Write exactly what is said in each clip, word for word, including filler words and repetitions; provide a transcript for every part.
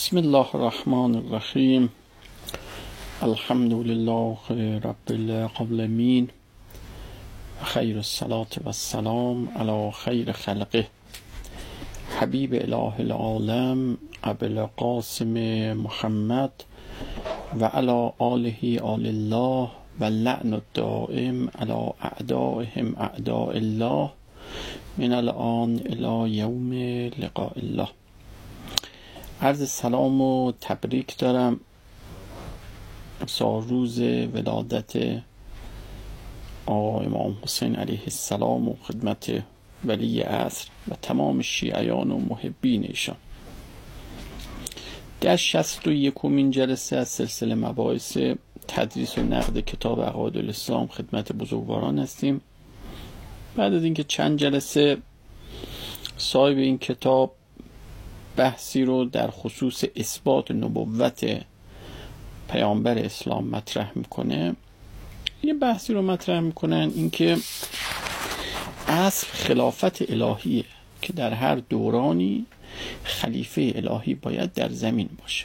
بسم الله الرحمن الرحیم. الحمد لله رب العالمین، خیر الصلاة و السلام علی خیر خلقه، حبیب اله العالم ابی القاسم محمد و علی آله آل الله و لعن الدائم علی اعدائهم اعداء الله من الان الی یوم لقاء الله. عرض سلام و تبریک دارم سال روز ولادت آقا امام حسین علیه السلام و خدمت ولی عصر و تمام شیعیان و محبین ایشان. در شصت و یکمین جلسه از سلسله مباحث تدریس و نقد کتاب عقاید الاسلام خدمت بزرگواران هستیم. بعد از اینکه چند جلسه صاحب این کتاب بحثی رو در خصوص اثبات نبوت پیامبر اسلام مطرح میکنه، یه بحثی رو مطرح میکنن، اینکه اصل خلافت الهیه که در هر دورانی خلیفه الهی باید در زمین باشه.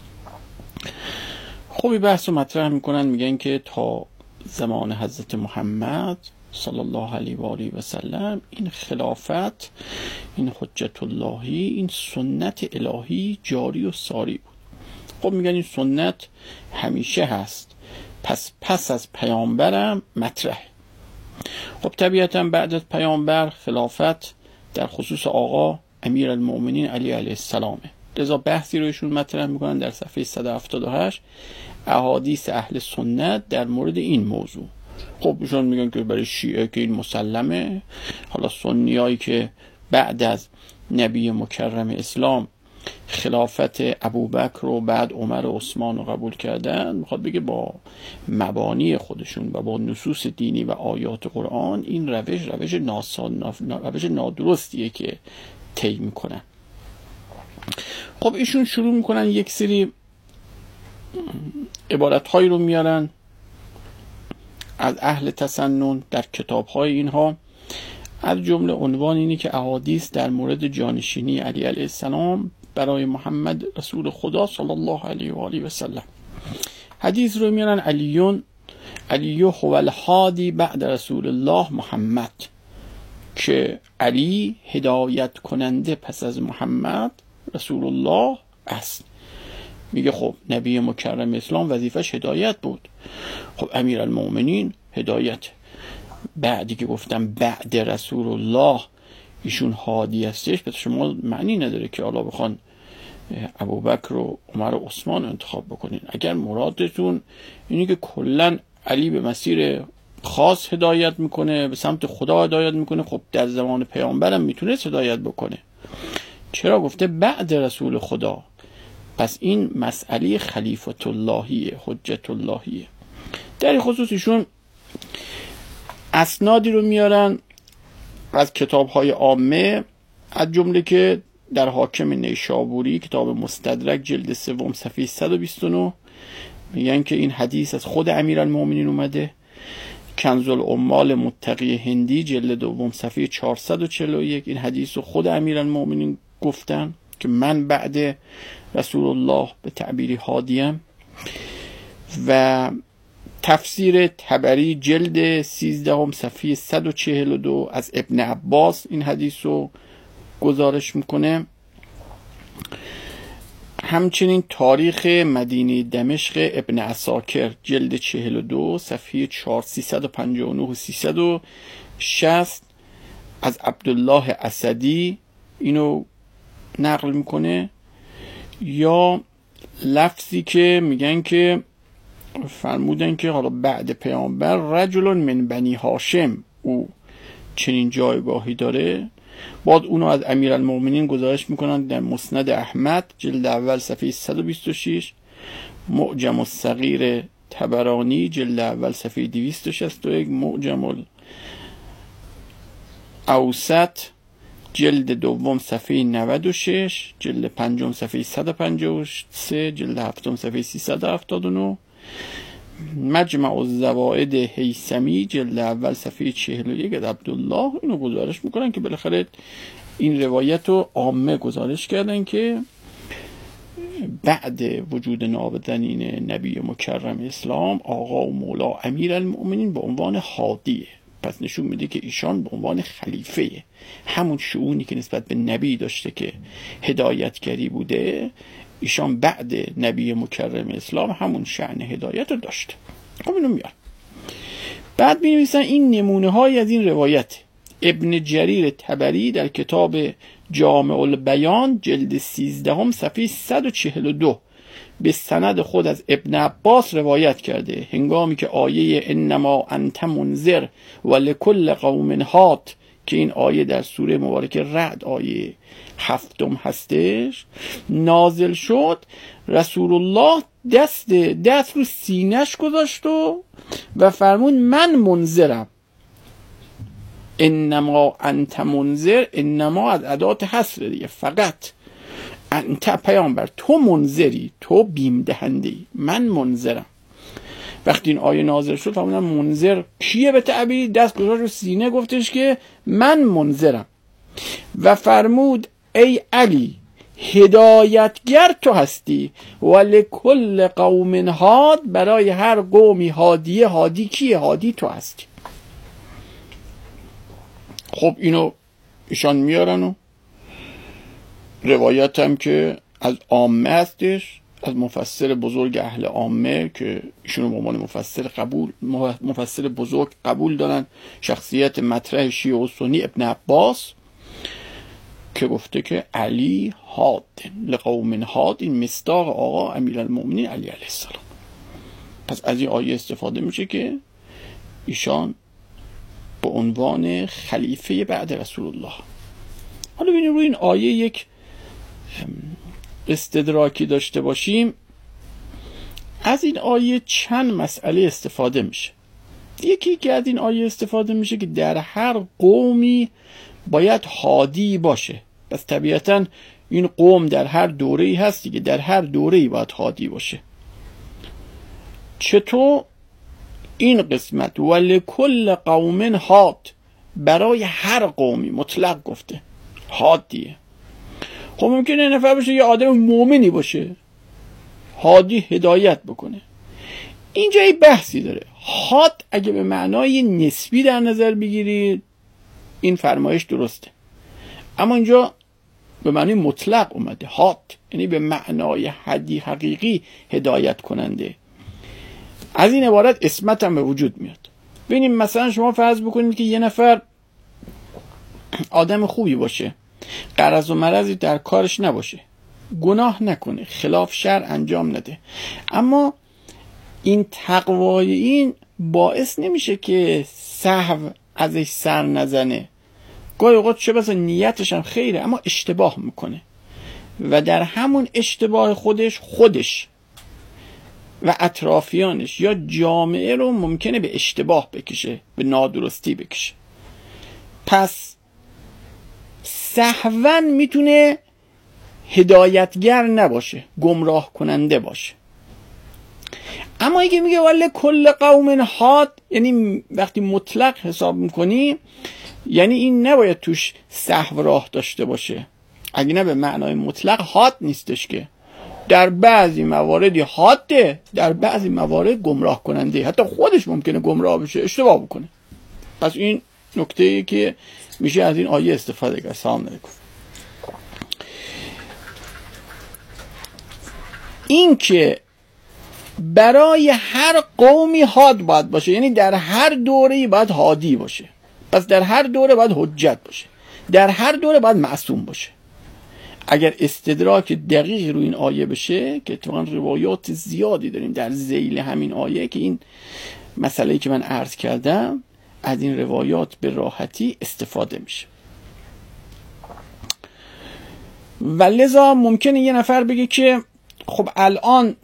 خب این بحث رو مطرح میکنن، میگن که تا زمان حضرت محمد صلی الله علیه و آله و سلم این خلافت، این حجت اللهی، این سنت الهی جاری و ساری بود. خب میگن این سنت همیشه هست، پس پس از پیامبرم مطرحه. خب طبیعتا بعد از پیامبر خلافت در خصوص آقا امیر المؤمنین علی علیه السلامه. لذا بحثی رو ایشون مطرح میکنن در صفحه صد و هفتاد و هشت، احادیث اهل سنت در مورد این موضوع. خب ایشون میگن که برای شیعه که این مسلمه، حالا سنیایی که بعد از نبی مکرم اسلام خلافت ابوبکر و بعد عمر و عثمان رو قبول کردن، میخواد بگه با مبانی خودشون و با نصوص دینی و آیات قرآن این روش روش ناسان روش نادرستیه که طی میکنن. خب ایشون شروع میکنن یک سری عبارت هایی رو میارن از اهل تسنن در کتاب های اینها، از جمله عنوان اینی که احادیث در مورد جانشینی علی علیه السلام برای محمد رسول خدا صلی الله علیه و آله و سلم. حدیث رو میارن علیون علی هو الهادی بعد رسول الله محمد، که علی هدایت کننده پس از محمد رسول الله است. میگه خب نبی مکرم اسلام وظیفش هدایت بود، خب امیر المؤمنین هدایت. بعدی که گفتم بعد رسول الله ایشون هادی هستش، پس شما معنی نداره که حالا بخوان ابوبکر و عمر و عثمان انتخاب بکنین. اگر مرادتون اینی که کلا علی به مسیر خاص هدایت میکنه، به سمت خدا هدایت میکنه، خب در زمان پیامبرم میتونه هدایت بکنه. چرا گفته بعد رسول خدا؟ پس این مسئله خلیفت اللهیه، حجت اللهیه. در خصوصیشون اسنادی رو میارن از کتاب‌های عامه، از جمله که در حاکم نیشابوری کتاب مستدرک جلد سوم صفحه صد و بیست و نه میگن که این حدیث از خود امیرالمومنین اومده. کنز العمال متقی هندی جلد دوم صفحه چهارصد و چهل و یک این حدیث رو خود امیرالمومنین گفتن که من بعد رسول الله به تعبیری هادیم. و تفسیر طبری جلد سیزدهم صفحه صد و چهل و دو از ابن عباس این حدیث رو گزارش میکنه. همچنین تاریخ مدینه دمشق ابن عساکر جلد چهل و دو صفحه سیصد و پنجاه و نه و سیصد و شصت از عبدالله اسدی اینو نقل میکنه. یا لفظی که میگن که فرمودن که حالا بعد پیامبر رجل من بنی هاشم او چنین جایگاهی داره. بعد اونو از امیرالمومنین گزارش میکنن در مسند احمد جلد اول صفحه صد و بیست و شش، معجم الصغیر طبرانی جلد اول صفحه دویست و شصت و یک، معجم الاوسط جلد دوم صفحه نود و شش، جلد پنجم صفحه صد و پنجاه و سه، جلد هفتم صفحه سیصد و هفتاد و نه، مجمع الزوائد هیثمی جلد اول صفحه چهل و یک از عبدالله اینو گزارش میکنن که بالاخره این روایت رو عامه گزارش کردن که بعد وجود نابزنین نبی مکرم اسلام آقا و مولا امیرالمؤمنین به عنوان هادیه. پس نشون میده که ایشان به عنوان خلیفه همون شؤونی که نسبت به نبی داشته که هدایتگری بوده، ایشان بعد نبی مکرم اسلام همون شأن هدایت رو داشته. خب اینو میاد. بعد می نویسن این نمونه های از این روایت. ابن جریر طبری در کتاب جامع البیان جلد سیزدهم صفحه صد و چهل و دو به سند خود از ابن عباس روایت کرده هنگامی که آیه انما انت منذر و لکل قوم هاد که این آیه در سوره مبارکه رعد آیه هفتم هستش نازل شد، رسول الله دست دست رو سینش گذاشت و و فرمون من منذرم. انما انت منذر، انما از ادات حصر دیگه، فقط انت پیامبر تو منذری، تو بیم دهنده‌ای، من منذرم. وقتی این آیه نازل شد فرمودن منذر کیه؟ به تعبیری دست گذاشت رو سینه گفتش که من منذرم و فرمود ای علی هدایتگر تو هستی و لکل قوم هاد، برای هر قومی هادیه. هادی کیه؟ هادی تو هستی. خب اینو ایشان میارن و روایت هم که از عامه هستش، از مفسر بزرگ اهل عامه که ایشونو به عنوان مفسر قبول مفسر بزرگ قبول دارن، شخصیت مطرح شیعه و سنی ابن عباس که گفته که علی هاد لقوم هاد، این مصداق آقا امیرالمؤمنین علی علیه السلام. پس از این آیه استفاده میشه که ایشان به عنوان خلیفه بعد رسول الله. حالا ببینیم روی این آیه یک استدراکی داشته باشیم. از این آیه چند مسئله استفاده میشه. یکی که از این آیه استفاده میشه که در هر قومی باید هادی باشه. پس طبیعتا این قوم در هر دوره‌ای هست دیگه، در هر دوره‌ای باید هادی باشه. چطور؟ این قسمت ولکل قوم هاد، برای هر قومی مطلق گفته هادیه. خب ممکنه یه نفر باشه یه آدم مومنی باشه هادی هدایت بکنه، اینجا یه بحثی داره. هاد اگه به معنای نسبی در نظر بگیرید این فرمایش درسته، اما اینجا به معنی مطلق اومده هاد، یعنی به معنای حدی حقیقی هدایت کننده. از این عبارت اسمت هم به وجود میاد. ببینیم مثلا شما فرض بکنید که یه نفر آدم خوبی باشه، غرض و مرضی در کارش نباشه، گناه نکنه، خلاف شرع انجام نده، اما این تقوای این باعث نمیشه که سهو ازش سر نزنه. گاهی اوقات چه بسا نیتش هم خیره اما اشتباه میکنه و در همون اشتباه خودش خودش و اطرافیانش یا جامعه رو ممکنه به اشتباه بکشه، به نادرستی بکشه. پس سهواً میتونه هدایتگر نباشه، گمراه کننده باشه. اما اگه میگه ولی کل قوم هاد، یعنی وقتی مطلق حساب میکنی یعنی این نباید توش سهو راه داشته باشه. اگه نه به معنای مطلق هاد نیستش که، در بعضی مواردی حاده، در بعضی موارد گمراه کننده، حتی خودش ممکنه گمراه بشه، اشتباه بکنه. پس این نکته‌ای که میشه از این آیه استفاده کرد. سلام علیکم. این که برای هر قومی هاد باید باشه، یعنی در هر دوره‌ای باید هادی باشه. پس در هر دوره باید حجت باشه، در هر دوره باید معصوم باشه. اگر استدراک دقیق روی این آیه بشه که اتفاقا روایات زیادی داریم در ذیل همین آیه که این مسئله‌ای که من عرض کردم از این روایات به راحتی استفاده میشه. و لذا ممکنه یه نفر بگه که خب الان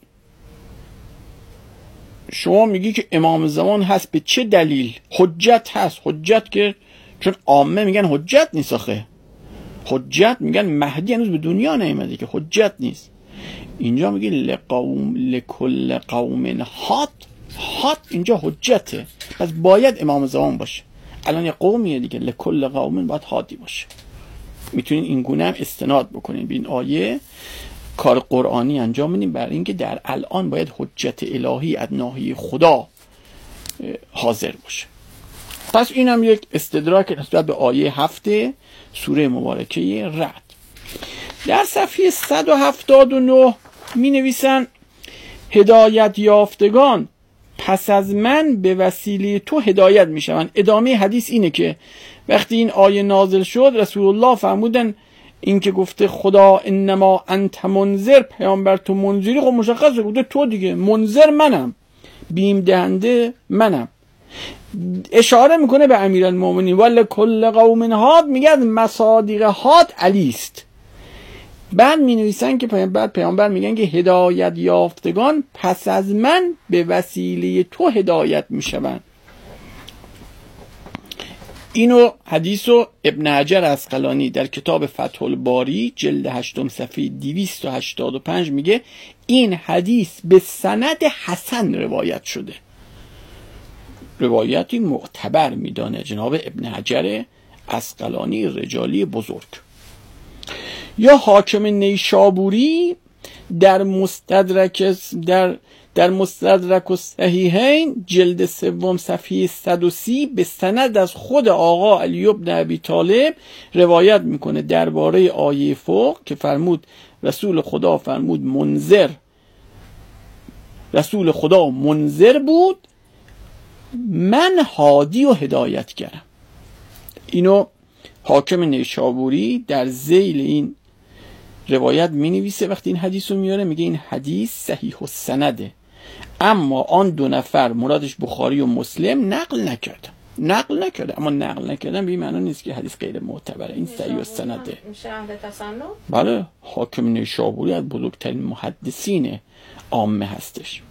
شما میگی که امام زمان هست، به چه دلیل؟ حجت هست. حجت که چون عامه میگن حجت نیست، آخه حجت میگن مهدی هنوز به دنیا نیامده که حجت نیست. اینجا میگه لقوم لکل قوم هاد، هاد اینجا حجته، پس باید امام زمان باشه. الان یه قومیه دیگه، لکل قوم باید هادی باشه. میتونین این گونه هم استناد بکنین به این آیه کار قرآنی انجام میدیم برای اینکه در الان باید حجت الهی از ناحیه خدا حاضر باشه. پس اینم یک استدراک نسبت به آیه هفته سوره مبارکه رعد. در صفحه صد و هفتاد و نه می نویسن هدایت یافتگان پس از من به وسیله تو هدایت می شوند. ادامه حدیث اینه که وقتی این آیه نازل شد رسول الله فرمودن این که گفته خدا انما انت منذر، پیامبر تو منذری، خب مشخصه گفته تو دیگه، منذر منم، بیم دهنده منم. اشاره میکنه به امیرالمومنین ولی کل قوم هاد، میگه مصادیق هاد علی است. بعد می نویسن که پیامبر پیامبر میگن که هدایت یافتگان پس از من به وسیله تو هدایت میشوند. اینو حدیثو ابن حجر عسقلانی در کتاب فتح الباری جلد هشتم صفحه دویست و هشتاد و پنج میگه این حدیث به سند حسن روایت شده. روایتی معتبر میدانه جناب ابن حجر عسقلانی رجالی بزرگ. یا حاکم نیشابوری در مستدرک در در مستدرک الصحیحین جلد سوم صفحه صد و سی به سند از خود آقا علی بن ابی طالب روایت میکنه درباره آیه فوق که فرمود رسول خدا فرمود منذر، رسول خدا منذر بود، من هادی و هدایتگرم. اینو حاکم نیشابوری در ذیل این روایت می نویسه. وقتی این حدیث رو میاره میگه این حدیث صحیح السنده، اما آن دو نفر مرادش بخاری و مسلم نقل نکرد نقل نکرده اما نقل نکردن به این معنی نیست که حدیث غیر معتبره. این صحیح السنده. بله، حاکم نیشابوری از بزرگترین محدثین عامه هستش.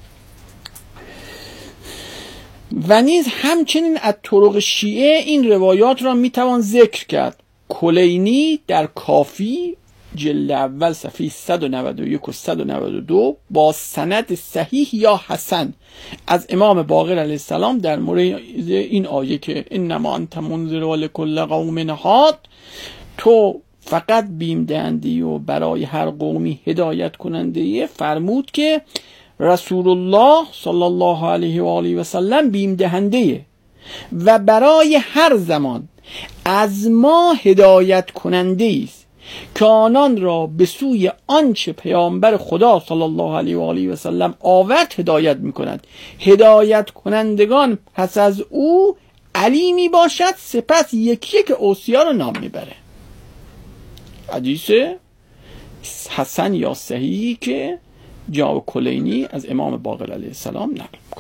و نیز همچنین از طرق شیعه این روایات را میتوان ذکر کرد. کلینی در کافی جلد اول صفحه صد و نود و یک و صد و نود و دو با سند صحیح یا حسن از امام باقر علیه السلام در مورد این آیه که انما انت منذر ولکل قوم هاد، تو فقط بیم دهنده و برای هر قومی هدایت کننده، فرمود که رسول الله صلی الله علیه و آله و سلم بیم دهنده و برای هر زمان از ما هدایت کننده است که آنان را به سوی آنچه پیامبر خدا صلی الله علیه و آله و سلم آورد هدایت می‌کند. هدایت کنندگان پس از او علی می باشد، سپس یکی یک اوصیا را نام میبره. حدیث حسن یا صحیحی که جناب کلینی از امام باقر علیه السلام نقل می‌کنه.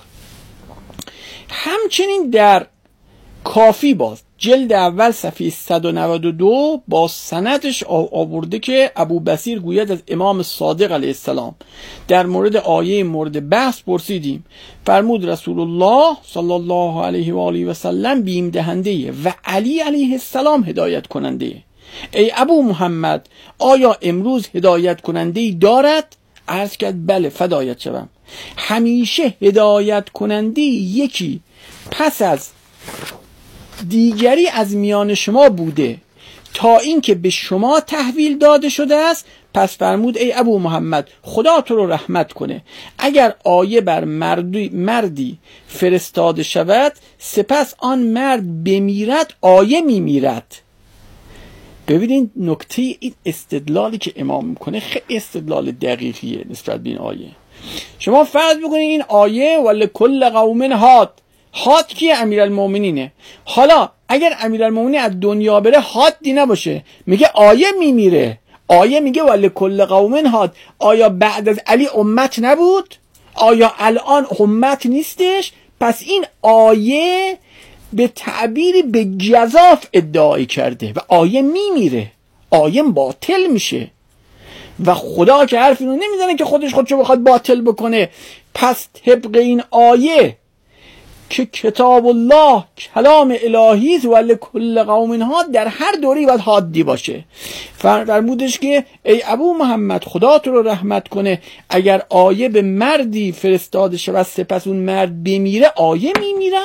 همچنین در کافی باز جلد اول صفحه صد و نود و دو با سندش آورده که ابو بصیر گوید از امام صادق علیه السلام در مورد آیه مورد بحث پرسیدیم، فرمود رسول الله صلی الله علیه و آله و سلم بیم دهنده و علی علیه السلام هدایت کننده. ای ابو محمد، آیا امروز هدایت کننده دارد؟ عرض کرد بله، فدایت شوم. همیشه هدایت کننده یکی پس از دیگری از میان شما بوده تا اینکه به شما تحویل داده شده است. پس فرمود ای ابو محمد، خدا تو رو رحمت کنه، اگر آیه بر مردی, مردی فرستاده شود سپس آن مرد بمیرد، آیه میمیرد. ببینید نکته این استدلالی که امام میکنه خیلی استدلال دقیقیه نسبت به این آیه. شما فرض بکنید این آیه ولکل قوم هاد، هاد کیه؟ امیرالمومنینه. حالا اگر امیرالمومنین از دنیا بره هادی نباشه، میگه آیه میمیره، آیه میگه ولکل قوم هاد. آیا بعد از علی امت نبود؟ آیا الان امت نیستش؟ پس این آیه به تعبیری به گزاف ادعای کرده و آیه میمیره، آیه باطل میشه و خدا که حرف اینو نمیزنه که خودش خودشو بخواد باطل بکنه. پس طبق این آیه که کتاب الله کلام الهی است و لکل قوم هاد، در هر دوری باید هادی باشه. فرمودش که ای ابو محمد، خدا تو رو رحمت کنه، اگر آیه به مردی فرستاده شود سپس اون مرد بمیره، آیه میمیرد.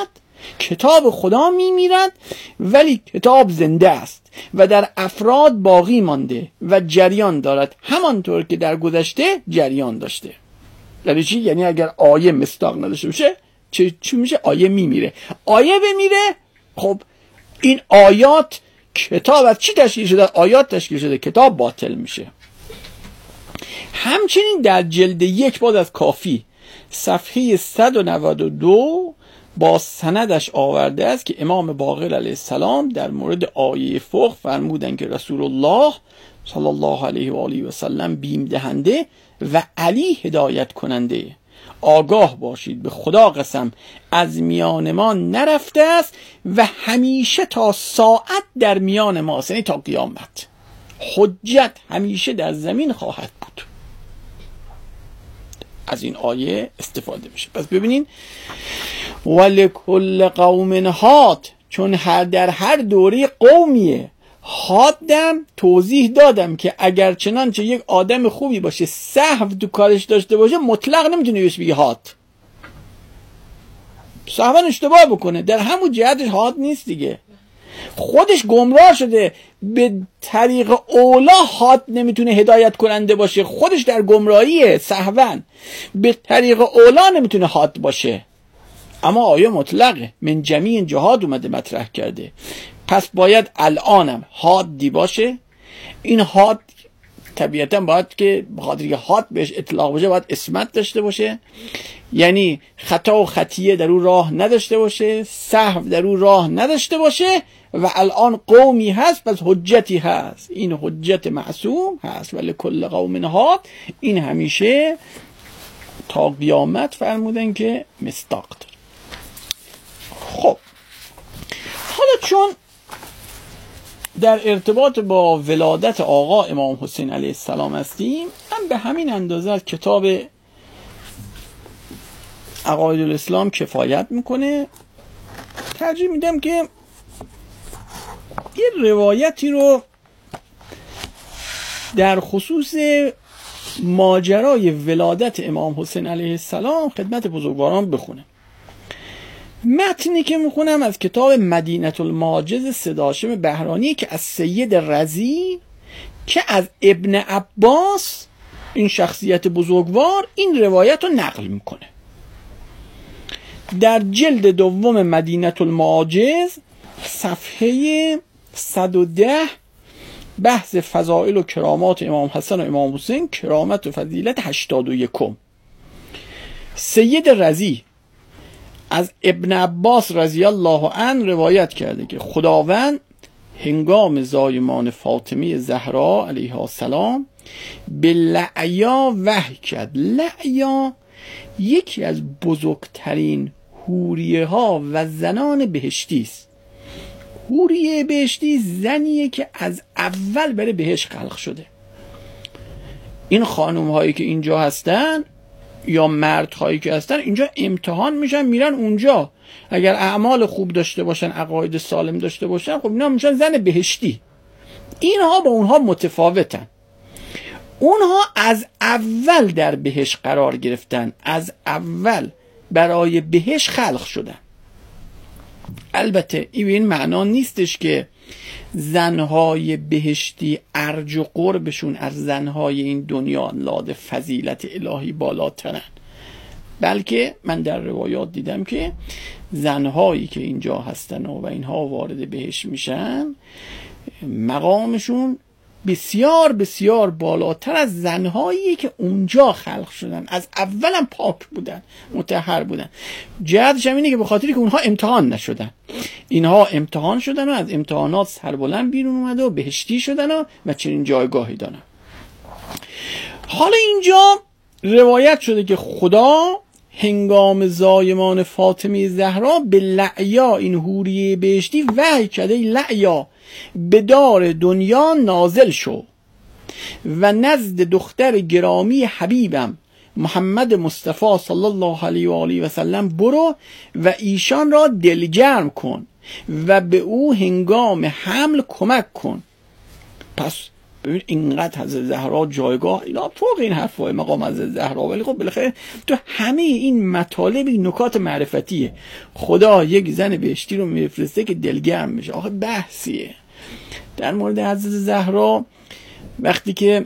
کتاب خدا میمیرد ولی کتاب زنده است و در افراد باقی مانده و جریان دارد همانطور که در گذشته جریان داشته. یعنی چی؟ یعنی اگر آیه مصداق نداشته باشه چه چی میشه؟ آیه میمیره. آیه بمیره، خب این آیات، کتاب از چی تشکیل شده؟ آیات تشکیل شده، کتاب باطل میشه. همچنین در جلد یک باز از کافی صفحه صد و نود و دو با سندش آورده است که امام باقر علیه السلام در مورد آیه فقه فرمودند که رسول الله صلی الله علیه و آله و سلم بیم دهنده و علی هدایت کننده. آگاه باشید به خدا قسم از میان ما نرفته است و همیشه تا ساعت در میان ما، یعنی تا قیامت حجت همیشه در زمین خواهد بود. از این آیه استفاده میشه. پس ببینین ولکل قوم هاد، چون هر در هر دوره قومیه. حادم توضیح دادم که اگر چنانچه یک آدم خوبی باشه سهو تو کارش داشته باشه مطلق نمیتونه بهش بگه حاد. سهوا اشتباه بکنه در همون جهتش حاد نیست دیگه. خودش گمراه شده، به طریق اولا حاد نمیتونه هدایت کننده باشه، خودش در گمراهیه سهوا، به طریق اولا نمیتونه حاد باشه. اما آیه مطلقه، من جمیع جهاد اومده مطرح کرده، پس باید الانم حادی باشه. این حاد طبیعتا باید که بخاطر که حاد بهش اطلاق باشه باید اسمت داشته باشه، یعنی خطا و خطیه در اون راه نداشته باشه، سهو در اون راه نداشته باشه و الان قومی هست پس حجتی هست. این حجت معصوم هست. ولی کل قوم هاد، این همیشه تا قیامت فرمودن که مصداق داره. خب حالا چون در ارتباط با ولادت آقا امام حسین علیه السلام هستیم، من به همین اندازه از کتاب عقاید الاسلام کفایت میکنه. ترجیح میدم که یه روایتی رو در خصوص ماجرای ولادت امام حسین علیه السلام خدمت بزرگواران بخونم. متنی که میخونم از کتاب مدینه الماجز صداشم بهرانی که از سید رضی که از ابن عباس، این شخصیت بزرگوار، این روایت رو نقل میکنه. در جلد دوم مدینه الماجز صفحه صد و ده بحث فضائل و کرامات امام حسن و امام حسین، کرامت و فضیلت هشتاد و یکم. سید رضی از ابن عباس رضی الله عنه روایت کرده که خداوند هنگام زایمان فاطمه زهرا علیها السلام به لعیا وحی کرد. لعیا یکی از بزرگترین حوریه ها و زنان بهشتی است. حوریه بهشتی زنیه که از اول بره بهش خلق شده. این خانم هایی که اینجا هستن یا مرد هایی که هستن اینجا امتحان میشن، میرن اونجا، اگر اعمال خوب داشته باشن، عقاید سالم داشته باشن، خب اینا میشن زن بهشتی. اینها با اونها متفاوتن. اونها از اول در بهشت قرار گرفتن، از اول برای بهشت خلق شدن. البته این معنا نیستش که زنهای بهشتی ارج و قربشون از زنهای این دنیا لاد فضیلت الهی بالاترن، بلکه من در روایات دیدم که زنهایی که اینجا هستن و اینها وارد بهشت میشن مقامشون بسیار بسیار بالاتر از زنهایی که اونجا خلق شدن، از اولم پاک بودن، مطهر بودن. جهتش هم اینه که به خاطری که اونها امتحان نشدن، اینها امتحان شدن و از امتحانات سربلند بیرون اومده و بهشتی شدن و, و چنین جایگاهی دارن. حالا اینجا روایت شده که خدا هنگام زایمان فاطمه زهرا به لعیا، این حوریه بهشتی، وحی کرده لعیا به دار دنیا نازل شو و نزد دختر گرامی حبیبم محمد مصطفی صلی الله علیه و آله و سلم برو و ایشان را دلگرم کن و به او هنگام حمل کمک کن. پس ببین اینقدر حضرت زهرا جایگاه، اینا فوق این حرفای مقام حضرت زهرا، ولی خب بالاخره تو همه این مطالب نکات معرفتیه. خدا یک زن بهشتی رو میفرسته که دلگرم میشه. آخه بحثیه در مورد حضرت زهرا. وقتی که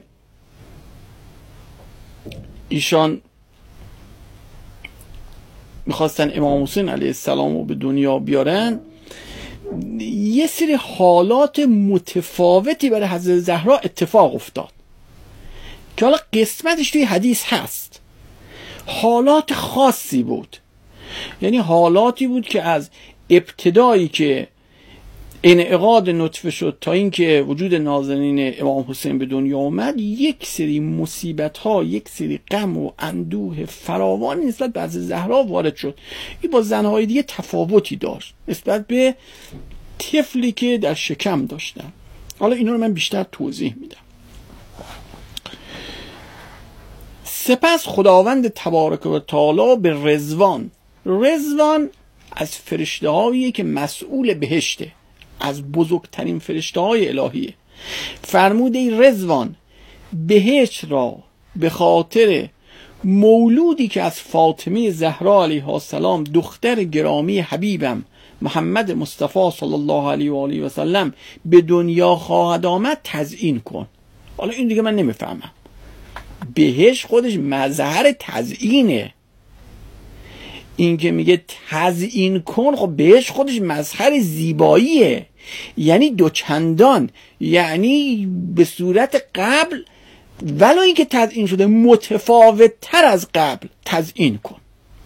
ایشان میخواستن امام حسین علیه السلام رو به دنیا بیارن، یه سری حالات متفاوتی برای حضرت زهرا اتفاق افتاد که حالا قسمتش توی حدیث هست. حالات خاصی بود، یعنی حالاتی بود که از ابتدایی که انعقاد نطفه شد تا اینکه وجود نازنین امام حسین به دنیا اومد، یک سری مصیبت ها، یک سری غم و اندوه فراوان نسبت به حضرت زهرا وارد شد. این با زنهای دیگه تفاوتی داشت نسبت به طفلی که در شکم داشتن. حالا اینا رو من بیشتر توضیح میدم. سپس خداوند تبارک و تعالی به رضوان، رضوان از فرشته هایی که مسئول بهشته، از بزرگترین فرشته های الهیه، فرموده ای رضوان بهشت را به خاطر مولودی که از فاطمه زهرا علیها السلام دختر گرامی حبیبم محمد مصطفی صلی الله علیه و آله و سلم به دنیا خواهد آمد تزیین کن. حالا این دیگه من نمیفهمم. بهشت خودش مظهر تزیینه، این که میگه تزیین کن، خب بهش خودش مظهر زیباییه، یعنی دوچندان، یعنی به صورت قبل ولو اینکه تزیین شده متفاوت تر از قبل تزیین کن.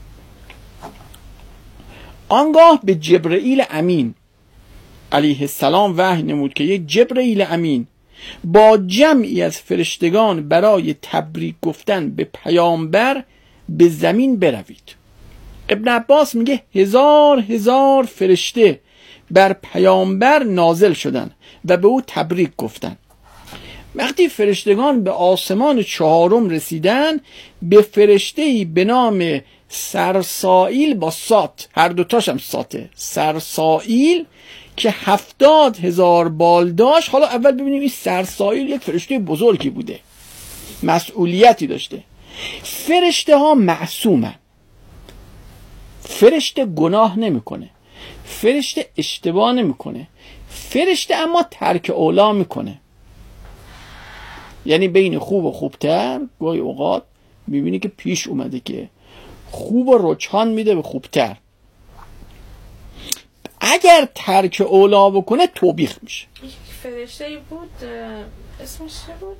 آنگاه به جبرئیل امین علیه السلام وحی نمود که یک جبرئیل امین با جمعی از فرشتگان برای تبریک گفتن به پیامبر به زمین بروید. ابن عباس میگه هزار هزار فرشته بر پیامبر نازل شدن و به او تبریک گفتن. وقتی فرشتگان به آسمان چهارم رسیدن، به فرشته‌ای به نام سرسائیل با سات، هر دوتاش هم ساته، سرسائیل که هفتاد هزار بال داشت. حالا اول ببینیم این سرسائیل یک فرشته بزرگی بوده، مسئولیتی داشته. فرشته ها معصومن، فرشته گناه نمیکنه، فرشته اشتباه نمیکنه، فرشته اما ترک اولا میکنه. یعنی بین خوب و خوبتر گاهی اوقات میبینی که پیش اومده که خوب و رجحان میده به خوبتر. اگر ترک اولا بکنه توبیخ میشه. یک فرشته بود اسمش چه بود؟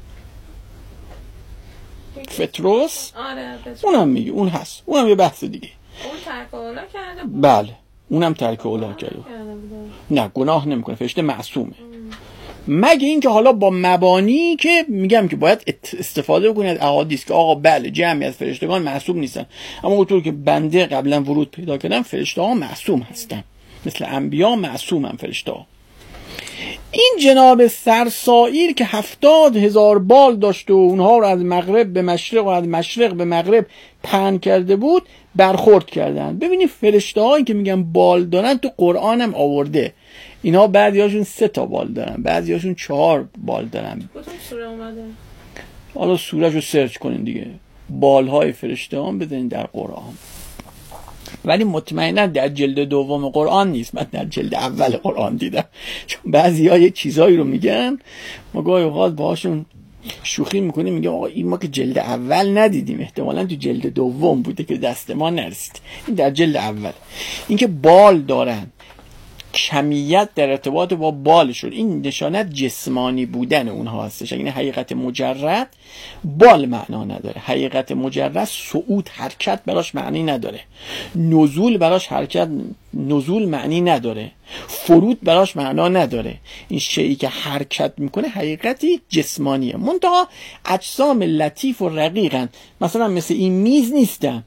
فتروس. آره فتروس. اونم میگه اون هست، اونم یه بحث دیگه. اون ترک اولا کرده بود. بله اونم ترک اولا کرده بود. نه گناه نمیکنه، فرشته معصومه. مگه اینکه حالا با مبانی که میگم که باید استفاده بکنید از احادیث که آقا بله جمعی از فرشتگان معصوم نیستن، اما اونطور که بنده قبلا ورود پیدا کردم فرشته ها معصوم هستن، مثل انبیا معصوم هم فرشته ها. این جناب سرسائیل که هفتاد هزار بال داشت و اونها رو از مغرب به مشرق و از مشرق به مغرب پهن کرده بود برخورد کردن. ببینید فرشته هایی که میگن بال دارن تو قرآن هم آورده، اینها بعضی هاشون سه تا بال دارن، بعضی هاشون چهار بال دارن. کدوم سوره اومده؟ حالا سوره رو سرچ کنین دیگه، بالهای فرشته ها بزنین در قرآن. ولی مطمئنا در جلد دوم قرآن نیست، من در جلد اول قرآن دیدم، چون بعضی ها یه چیزایی رو میگن ما گاهی اوقات باهاشون شوخی میکنیم، میگم آقا این ما که جلد اول ندیدیم، احتمالاً تو جلد دوم بوده که دست ما نرسید. این در جلد اول. اینکه بال دارن، کمیت در ارتباط با بالشون، این نشانت جسمانی بودن اونها هستش. این حقیقت مجرد بال معنا نداره، حقیقت مجرد صعود حرکت براش معنی نداره، نزول براش حرکت نزول معنی نداره، فرود براش معنا نداره. این شیئی که حرکت میکنه حقیقتی جسمانیه. منتها اجسام لطیف و رقیقن، مثلا مثل این میز نیستن،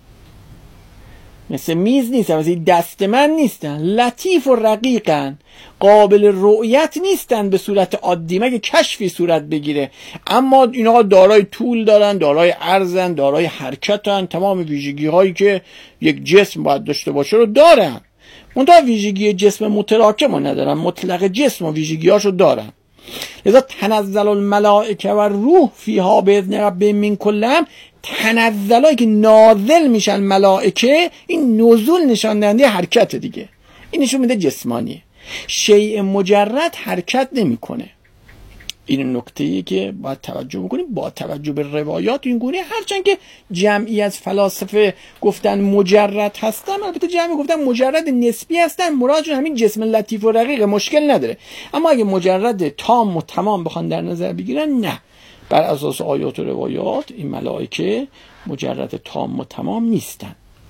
مثل میز نیستن، مثل دست من نیستن، لطیف و رقیقن، قابل رؤیت نیستن به صورت عادی مگه کشفی صورت بگیره، اما اینا دارای طول دارن، دارای عرضن، دارای حرکتن، تمام ویژگی هایی که یک جسم باید داشته باشه رو دارن. منتها ویژگی جسم متراکم رو ندارن، مطلق جسم و ویژگی هاشو دارن. لذا تنزل الملائکه و روح فیها باذن ربهم من کل امر، تنزلایی که نازل میشن ملائکه، این نزول نشان دهنده حرکت دیگه، این نشون میده جسمانیه. شیء مجرد حرکت نمیکنه. این نکته‌ای که باید توجه بکنیم با توجه به روایات این گونه، هرچند که جمعی از فلاسفه گفتن مجرد هستن، البته جمعی گفتن مجرد نسبی هستن، مرادشون همین جسم لطیف و رقیق، مشکل نداره. اما اگه مجرد تام و تمام بخوان در نظر بگیرن، نه، بر اساس آیات و روایات این ملائکه مجرد تام و تمام نیستن.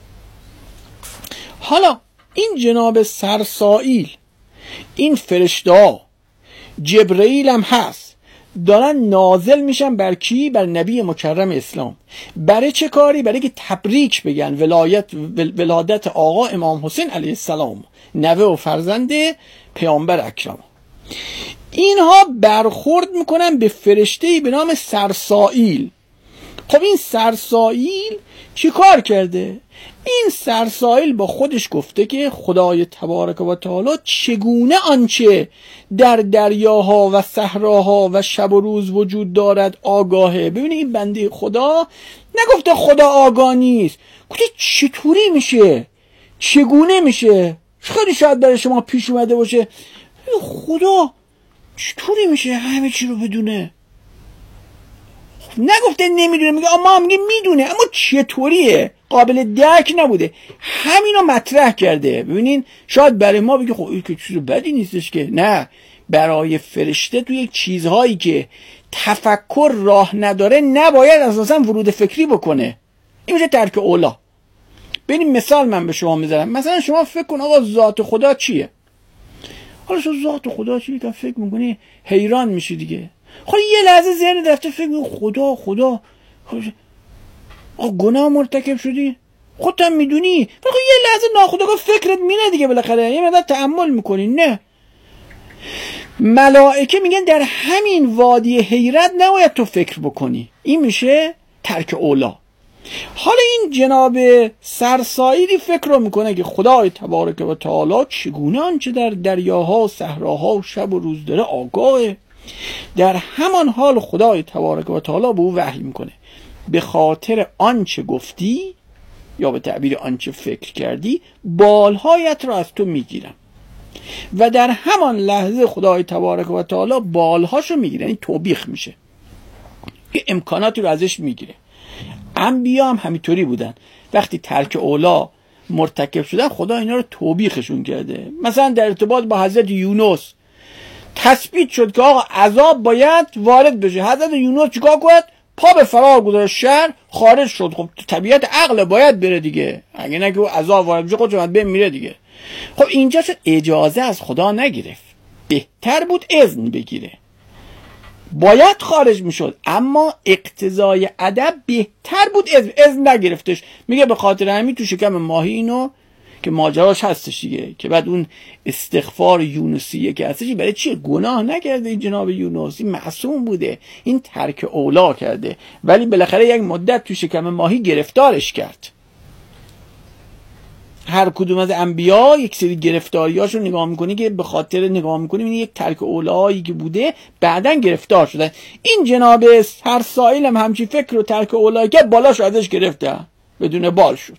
حالا این جناب سرسائیل، این فرشته جبرئیل هم هست، دارن نازل میشن بر کی؟ بر نبی مکرم اسلام. برای چه کاری؟ برای که تبریک بگن ولایت ولادت آقا امام حسین علیه السلام، نوه و فرزند پیامبر اکرم. اینها برخورد میکنن به فرشته‌ای به نام سرسائیل. خب این سرسائیل چی کار کرده؟ این سرسائیل با خودش گفته که خدای تبارک و تعالی چگونه آنچه در دریاها و صحراها و شب و روز وجود دارد آگاهه. ببینید این بنده خدا نگفته خدا آگاه نیست، گفته چطوری میشه، چگونه میشه. خیلی شاید برای شما پیش اومده باشه خدا چطوری میشه همه چی رو بدونه. نگفته نمیدونه، میگه اما میگه میدونه، اما چطوریه قابل درک نبوده، همینو مطرح کرده. ببینین شاید برای ما بگه خب این که چیز بدی نیستش که، نه، برای فرشته توی یک چیزهایی که تفکر راه نداره نباید اساسا ورود فکری بکنه. این میشه ترک اولا. ببینین مثال من به شما میذارم. مثلا شما فکر کن آقا ذات خدا چیه؟ حالا شما ذات خدا چیه که فکر میکنی حیران میشی دیگه. خب یه لحظه ذهن دفته فکر میکنی خدا خدا آقا گناه مرتکب شدی خودت هم میدونی، فکر یه لحظه ناخودآگاه فکرت مینه دیگه، بالاخره یه مقدار تأمل میکنی. نه، ملائکه میگن در همین وادی حیرت نباید تو فکر بکنی. این میشه ترک اولا. حالا این جناب سرسائیلی فکر رو میکنه که خدای تبارک و تعالی چگونه آنچه در دریاها و صحراها و شب و روز داره آگاهه. در همان حال خدای تبارک و تعالی به او وحی میکنه به خاطر آنچه گفتی یا به تعبیر آنچه فکر کردی بالهایت را از تو میگیرم. و در همان لحظه خدای تبارک و تعالی بالهاشو میگیره، یعنی توبیخ میشه، که امکاناتی رو ازش میگیره. انبیا هم همینطوری بودن، وقتی ترک اولا مرتکب شدن خدا اینا رو توبیخشون کرده. مثلا در ارتباط با حضرت یونس تثبیت شد که آقا عذاب باید وارد بشه. حضرت یونس چیکار کرد؟ پا به فرار گذاشت، شهر خارج شد. خب طبیعت عقل باید بره دیگه، اگه نه که او عذاب وارد بشه خودش باید میره دیگه. خب اینجا شد اجازه از خدا نگرفت، بهتر بود اذن بگیره، باید خارج میشد، اما اقتضای ادب بهتر بود اذن, اذن نگرفتش. میگه به خاطر همین تو شکم ماهی اینو که ماجراش هستش دیگه، که بعد اون استغفار یونسیه که هستش برای چیه؟ گناه نکرده این جناب یونس، این معصوم بوده، این ترک اولا کرده، ولی بالاخره یک مدت تو شکم ماهی گرفتارش کرد. هر کدوم از انبیا یک سری گرفتاریاشو نگاه میکنی که به خاطر نگاه میکنی این یک ترک اولایی که بوده بعدن گرفتار شدن. این جناب سرسائیل هم همچی فکر و ترک اولایی که بالاش ازش گرفته، بدون بال شد.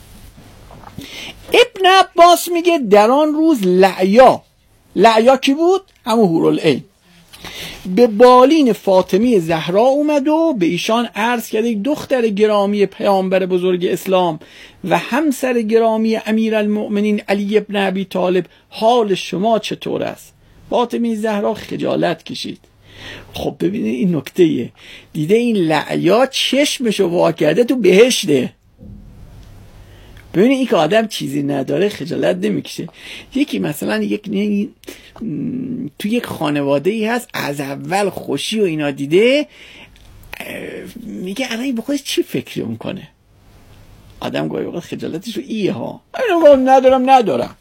ابن عباس میگه در آن روز لعیا، لعیا کی بود؟ همون هورالعین، به بالین فاطمی زهرا اومد و به ایشان عرض کرد یک دختر گرامی پیامبر بزرگ اسلام و همسر گرامی امیرالمؤمنین علی ابن ابی طالب، حال شما چطور است؟ فاطمی زهرا خجالت کشید. خب ببینید این نکته‌ایه، دیده این لعیا چشمشو وا کرده تو بهشته. ببینید این که آدم چیزی نداره خجالت نمیکشه. یکی مثلا یک تو یک خانواده ای هست از اول خوشی و اینا دیده، میگه الان این به خودش چی فکر میکنه؟ آدم گاهی وقت خجالتش رو ایه ها، من ندارم ندارم.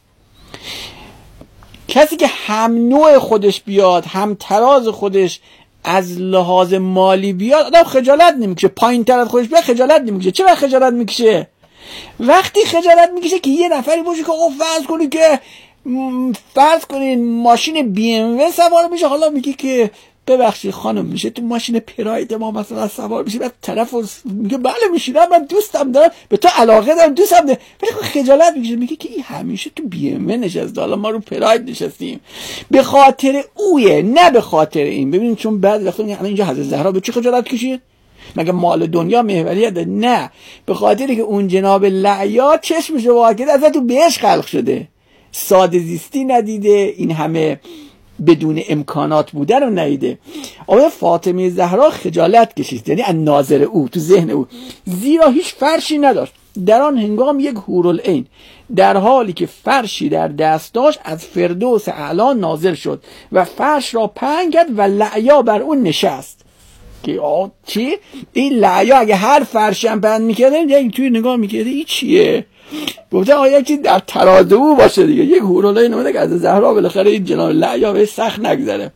کسی که هم نوع خودش بیاد، هم تراز خودش از لحاظ مالی بیاد، آدم خجالت نمیکشه. پایین تر از خودش بیاد خجالت نمیکشه. چرا خجالت میکشه؟ وقتی خجالت میکشه که یه نفری باشه که آقا فرض کنی که فرض کنین ماشین بی ام و سوار میشه، حالا میگه که ببخشید خانم میشه تو ماشین پراید ما مثلا سوار میشه، بعد طرف میگه بله میشینم من دوستم دارم به تو علاقه دارم دوستم دارم، ولی خجالت میکشه میگه که این همیشه تو بی ام و نشسته حالا ما رو پراید نشستیم. به خاطر اوه نه به خاطر این. ببینید چون بعد وقتا میگه اینجا حضرت زهرا به چه خجالت کشید؟ مگه مال دنیا محوریت داره؟ نه، به خاطری که اون جناب لعیا چشمش رو واکد از تو بهش خلق شده، ساده زیستی ندیده، این همه بدون امکانات بوده رو ندیده. آقای فاطمه زهرا خجالت کشید، یعنی از ناظر او تو ذهن او، زیرا هیچ فرشی نداشت. در آن هنگام یک حورالعین در حالی که فرشی در دست داشت از فردوس اعلی نازل شد و فرش را پهن کرد و لعیا بر اون نشست. که آه چی؟ این لعیا اگه هر فرشی هم پهن میکرده یعنی توی نگاه میکرده این چیه؟ گفته آیا که در تراز او باشه دیگه. یک حورالعین اومده که از زهرا بالاخره این جناب لعیا به سخت نگذره.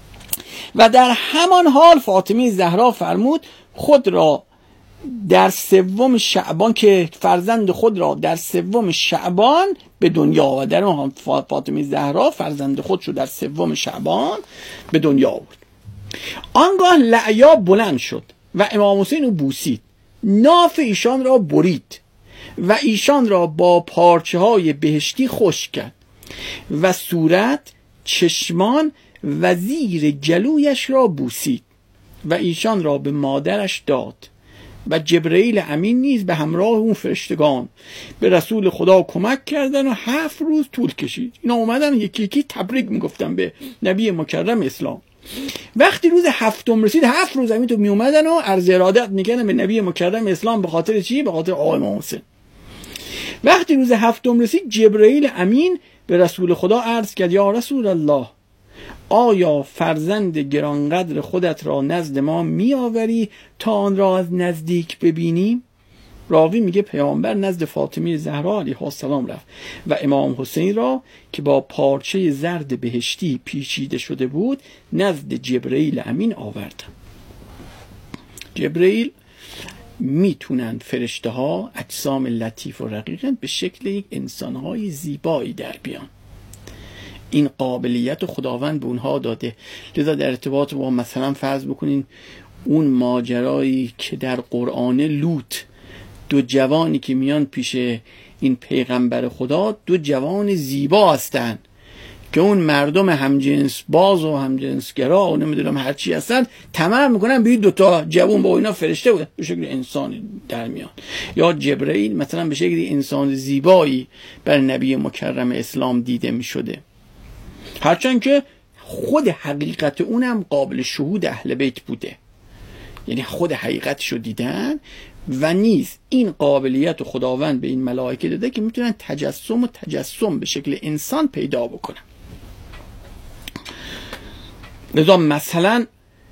و در همان حال فاطمه زهرا فرمود خود را در سوم شعبان که فرزند خود را در سوم شعبان به دنیا آورد. در اون فاطمه زهرا فرزند خودش رو در سوم شعبان به دنیا آورد. آنگاه لعیا بلند شد و امام حسین رو بوسید، ناف ایشان را برید و ایشان را با پارچه های بهشتی خشک کرد و صورت، چشمان و زیر گلویش را بوسید و ایشان را به مادرش داد. و جبرئیل امین نیز به همراه اون فرشتگان به رسول خدا کمک کردن و هفت روز طول کشید. اینا اومدن یکی یکی تبریک میگفتن به نبی مکرم اسلام. وقتی روز هفتم رسید، هفت روز همین تو می اومدن و عرض ارادت میکردن به نبی مکرم اسلام. به خاطر چی؟ به خاطر آقای امام حسین. وقتی روز هفتم رسید، جبرئیل امین به رسول خدا عرض کرد یا رسول الله، آیا فرزند گرانقدر خودت را نزد ما می آوری تا آن را از نزدیک ببینیم؟ راوی میگه پیامبر نزد فاطمه زهرا علیها السلام رفت و امام حسین را که با پارچه زرد بهشتی پیچیده شده بود نزد جبرئیل امین آورد. جبرئیل میتونن فرشته ها اجسام لطیف و رقیقن به شکل یک انسان های زیبایی در بیان. این قابلیت خداوند به اونها داده. لذا در ارتباط با مثلا فرض بکنین اون ماجرایی که در قرآن لوط، دو جوانی که میان پیش این پیغمبر خدا، دو جوان زیبا هستن که اون مردم همجنس باز و همجنس گرا و نمیدونم هرچی هستن طمع میکنن به این دوتا جوان با اینا فرشته بودن به شکل انسان در میان. یا جبرئیل مثلا به شکل انسان زیبایی بر نبی مکرم اسلام دیده میشده، هرچند که خود حقیقت اونم قابل شهود اهل بیت بوده، یعنی خود حقیقتشو دیدن. و نیز این قابلیت خداوند به این ملائکه داده که میتونن تجسم و تجسم به شکل انسان پیدا بکنن. لذا مثلا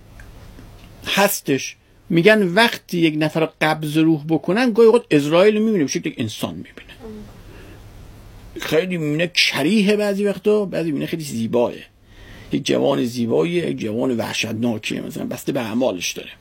هستش میگن وقتی یک نفر قبض روح بکنن گاهی اوقات اسرائیل رو میبینه به شکل انسان میبینه، خیلی میبینه کریه، بعضی وقتا بعضی میبینه خیلی زیباه، یک جوان زیبایی، یک جوان وحشتناکیه، مثلا بسته به اعمالش داره.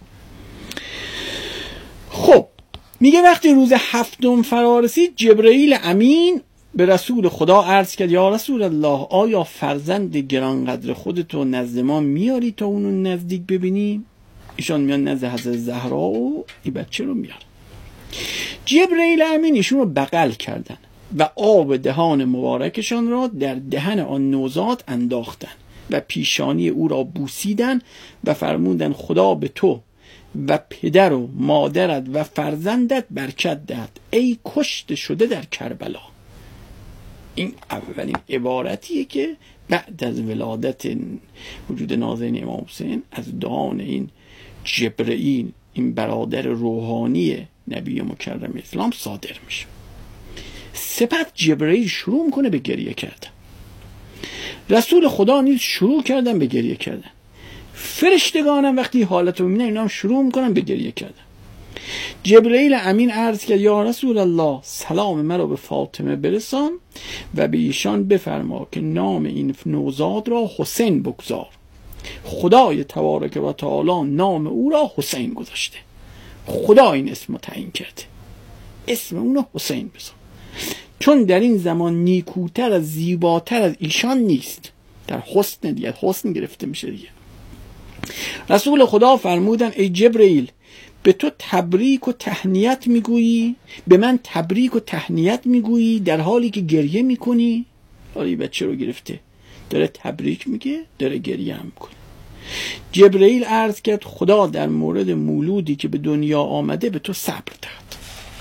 خب میگه وقتی روز هفتم فرا رسید، جبرئیل امین به رسول خدا عرض کرد یا رسول الله، آیا فرزند گرانقدر خودتو نزد ما میاری تا اونو نزدیک ببینیم؟ ایشان میان نزد حضرت زهرا و این بچه رو میار. جبرئیل امین ایشون رو بغل کردن و آب دهان مبارکشان را در دهن آن نوزاد انداختن و پیشانی او را بوسیدن و فرمودن خدا به تو و پدر و مادرت و فرزندت برکت دهد ای کشته شده در کربلا. این اولین عبارتیه که بعد از ولادت وجود نازنین امام حسین از دهان این جبرئیل، این برادر روحانی نبی مکرم اسلام صادر میشه. سپس جبرئیل شروع میکنه به گریه کردن. رسول خدا نیز شروع کردن به گریه کردن. فرشتگانم وقتی حالت رو میبینن اینا هم شروع میکنن به گریه کردن. جبرئیل امین عرض کرد یا رسول الله، سلام مرا به فاطمه برسان و به ایشان بفرما که نام این نوزاد را حسین بگذار. خدای تبارک و تعالی نام او را حسین گذاشته. خدا این اسم تعیین کرده، اسم اون رو حسین بذار. چون در این زمان نیکوتر از زیباتر از ایشان نیست. در حسن دیگه، حسن گرفته میشه دیگه. رسول خدا فرمودن ای جبرئیل به تو تبریک و تهنیت میگویی، به من تبریک و تهنیت میگویی در حالی که گریه میکنی؟ حالا این بچه رو گرفته داره تبریک میگه، داره گریه هم میکنه. جبرئیل عرض کرد خدا در مورد مولودی که به دنیا آمده به تو صبر داد.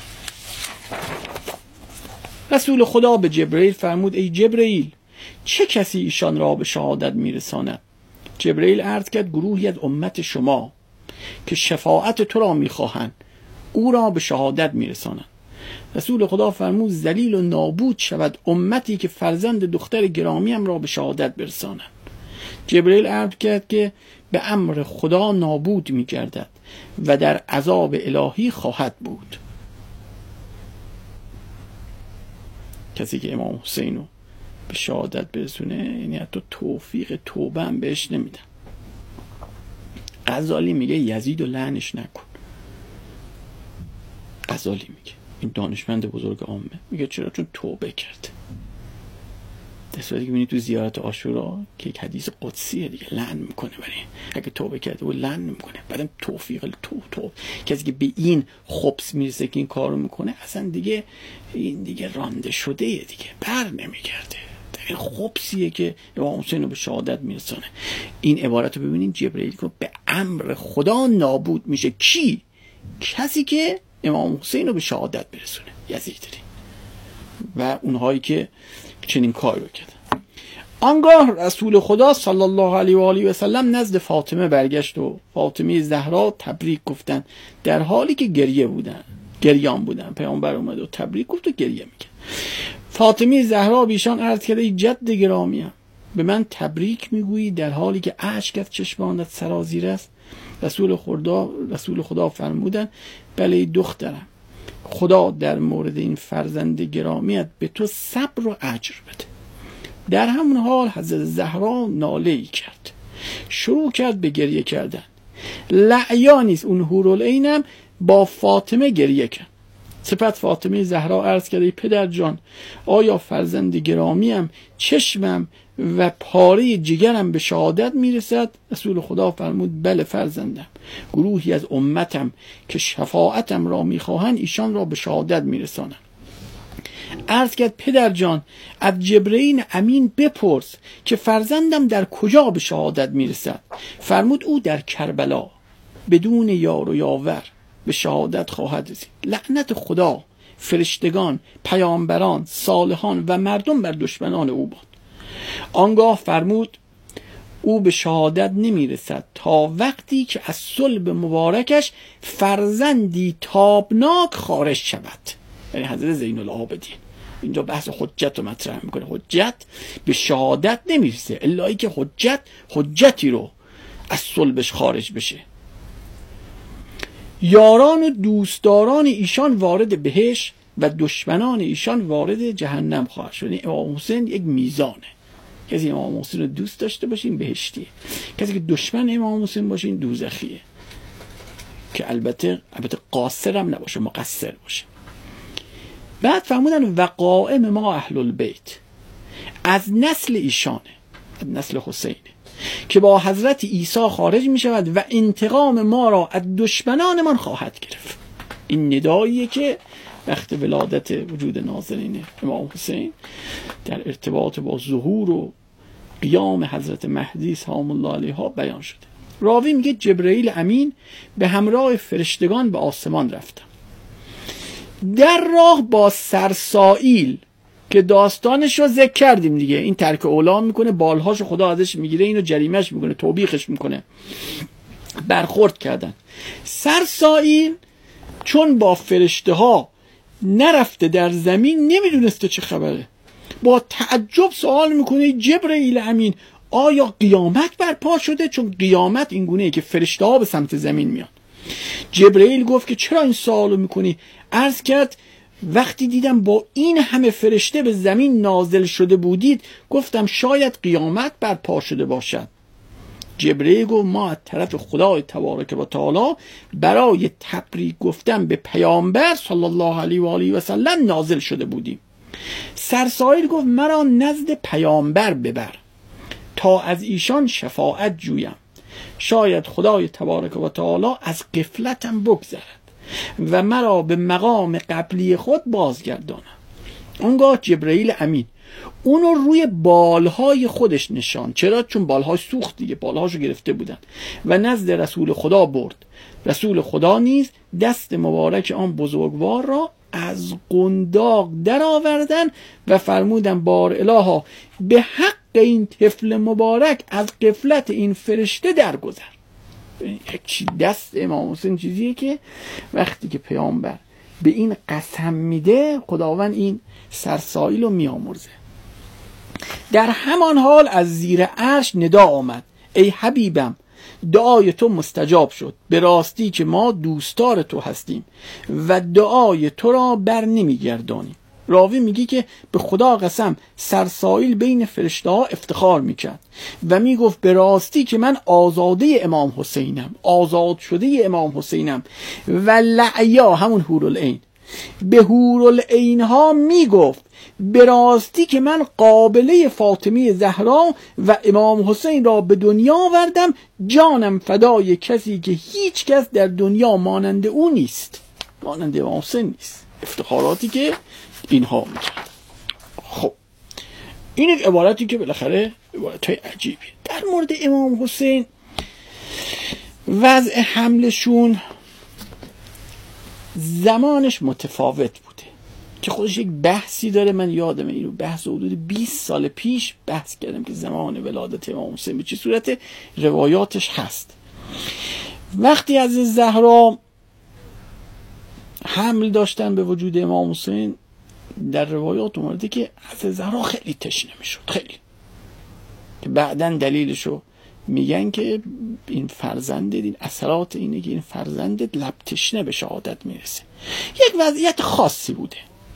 رسول خدا به جبرئیل فرمود ای جبرئیل چه کسی ایشان را به شهادت میرساند؟ جبرئیل عرض کرد گروهی از امت شما که شفاعت تو را میخواهند او را به شهادت میرسانند. رسول خدا فرمود ذلیل و نابود شود امتی که فرزند دختر گرامیم را به شهادت برسانند. جبرئیل عرض کرد که به امر خدا نابود میگردد و در عذاب الهی خواهد بود. کسی که امام حسین رو به شهادت برسونه یعنی حتی توفیق توبه هم بهش نمیدن. غزالی میگه یزید و لعنش نکن. غزالی میگه، این دانشمند بزرگ عامه میگه چرا؟ چون توبه کرده. در صورتی که میبینی تو زیارت عاشورا که یک حدیث قدسیه دیگه، لعن میکنه برای اگه توبه کرده و لعن میکنه. بعدم توفیق تو تو کسی که به این خبث میرسه که این کارو میکنه اصلا دیگه این دیگه رانده شده دیگه، بر نمیگرده. این خبثیه که امام حسین رو به شهادت میرسانه. این عبارت رو ببینید جبرئیل که به امر خدا نابود میشه. کی؟ کسی که امام حسین رو به شهادت برسونه، یزیدی و اونهایی که چنین کاری رو کردن. آنگاه رسول خدا صلی الله علیه و آله و سلم نزد فاطمه برگشت و فاطمه زهرا تبریک گفتن در حالی که گریه بودن، گریان بودن. پیامبر اومد و تبریک گفت و گریه میکرد. فاطمه زهرا بیشان عرض کرده ای جد گرامیم به من تبریک میگویی در حالی که اشک از چشمانت سرازیر است؟ رسول خدا رسول خدا فرمودن بله دخترم، خدا در مورد این فرزند گرامیت به تو صبر و اجر بده. در همون حال حضرت زهرا ناله‌ای کرد، شروع کرد به گریه کردن. لعیا نیست، اون حورالعینم با فاطمه گریه کرد. سپس فاطمه زهرا عرض کرده پدر جان آیا فرزند گرامیم چشمم و پاره جگرم به شهادت میرسد؟ رسول خدا فرمود بله فرزندم، گروهی از امتم که شفاعتم را میخواهند ایشان را به شهادت میرسانند. عرض کرد پدر جان از جبرئیل امین بپرس که فرزندم در کجا به شهادت میرسد؟ فرمود او در کربلا بدون یار و یاور به شهادت خواهد رسید. لعنت خدا، فرشتگان، پیامبران، صالحان و مردم بر دشمنان او باد. آنگاه فرمود او به شهادت نمیرسد تا وقتی که از صلب مبارکش فرزندی تابناک خارج شود. یعنی حضرت زین العابدین اینجا بحث حجت رو مطرح میکنه. حجت به شهادت نمیرسه الا ای که حجت حجتی رو از صلبش خارج بشه. یاران و دوستداران ایشان وارد بهشت و دشمنان ایشان وارد جهنم خواهد شد. امام حسین یک میزانه. کسی امام حسین رو دوست داشته باشین بهشتیه، کسی که دشمن امام حسین باشین دوزخیه، که البته البته قاصر هم نباشه، مقصر باشه. بعد فرمودن و قائم ما اهل البیت، از نسل ایشانه، از نسل حسینه که با حضرت عیسی خارج می شود و انتقام ما را از دشمنان من خواهد گرفت. این نداییه که وقت ولادت وجود ناظرین امام حسین در ارتباط با ظهور و قیام حضرت مهدی سلام الله علیها بیان شده. راوی میگه جبرئیل امین به همراه فرشتگان به آسمان رفتم. در راه با سرسائیل که داستانش رو ذکر کردیم دیگه، این ترک اولا میکنه، بالهاشو خدا ازش میگیره، اینو جریمهش میکنه، توبیخش میکنه، برخورد کردن. سرسائیل چون با فرشته ها نرفته در زمین نمیدونسته چه خبره، با تعجب سوال میکنه جبرئیل امین آیا قیامت برپا شده؟ چون قیامت این گونه ای که فرشته ها به سمت زمین میان. جبرئیل گفت که چرا این سوالو میکنی؟ عرض کرد وقتی دیدم با این همه فرشته به زمین نازل شده بودید گفتم شاید قیامت برپا شده باشد. جبرئیل گفت ما از طرف خدای تبارک و تعالی برای تبریک گفتن به پیامبر صلی الله علیه و آله و سلم نازل شده بودیم. سرسایل گفت مرا نزد پیامبر ببر تا از ایشان شفاعت جویم، شاید خدای تبارک و تعالی از غفلتم بگذرد و مرا به مقام قبلی خود بازگرداند. اونگاه جبرئیل امین اونو روی بالهای خودش نشان، چرا؟ چون بالهاش سوخت دیگه، بالهاشو گرفته بودن، و نزد رسول خدا برد. رسول خدا نیز دست مبارک آن بزرگوار را از قنداق در آوردن و فرمودن بار الها به حق این طفل مبارک از غفلت این فرشته درگذر. یک دست امام حسین چیزیه که وقتی که پیامبر به این قسم میده، خداوند این سرسایل رو میامرزه. در همان حال از زیر عرش ندا آمد ای حبیبم دعای تو مستجاب شد، به راستی که ما دوستار تو هستیم و دعای تو را بر نمیگردانیم. راوی میگه که به خدا قسم سرسایل بین فرشته ها افتخار میکرد و میگفت به راستی که من آزاده امام حسینم، آزاد شده امام حسینم. و لعیا همون حورالعین به حورالعین ها میگفت به راستی که من قابله فاطمه زهرا و امام حسین را به دنیا آوردم، جانم فدای کسی که هیچ کس در دنیا مانند او نیست، مانند امام حسین نیست. افتخاراتی که اینها میکرد. خب این یک عبارتی که بالاخره عبارت های عجیبی. در مورد امام حسین وضع حملشون زمانش متفاوت بوده که خودش یک بحثی داره. من یادمه اینو بحث حدود بیست سال پیش بحث کردم که زمان ولادت امام حسین به چه صورت، روایاتش هست. وقتی از زهرا حمل داشتن به وجود امام حسین، در روایات اومده که از زهرا خیلی تشنه میشد، خیلی، که بعداً دلیلشو میگن که این فرزندت، این اثرات اینه که این فرزندت لب تشنه به شهادت میرسه. یک وضعیت خاصی بوده.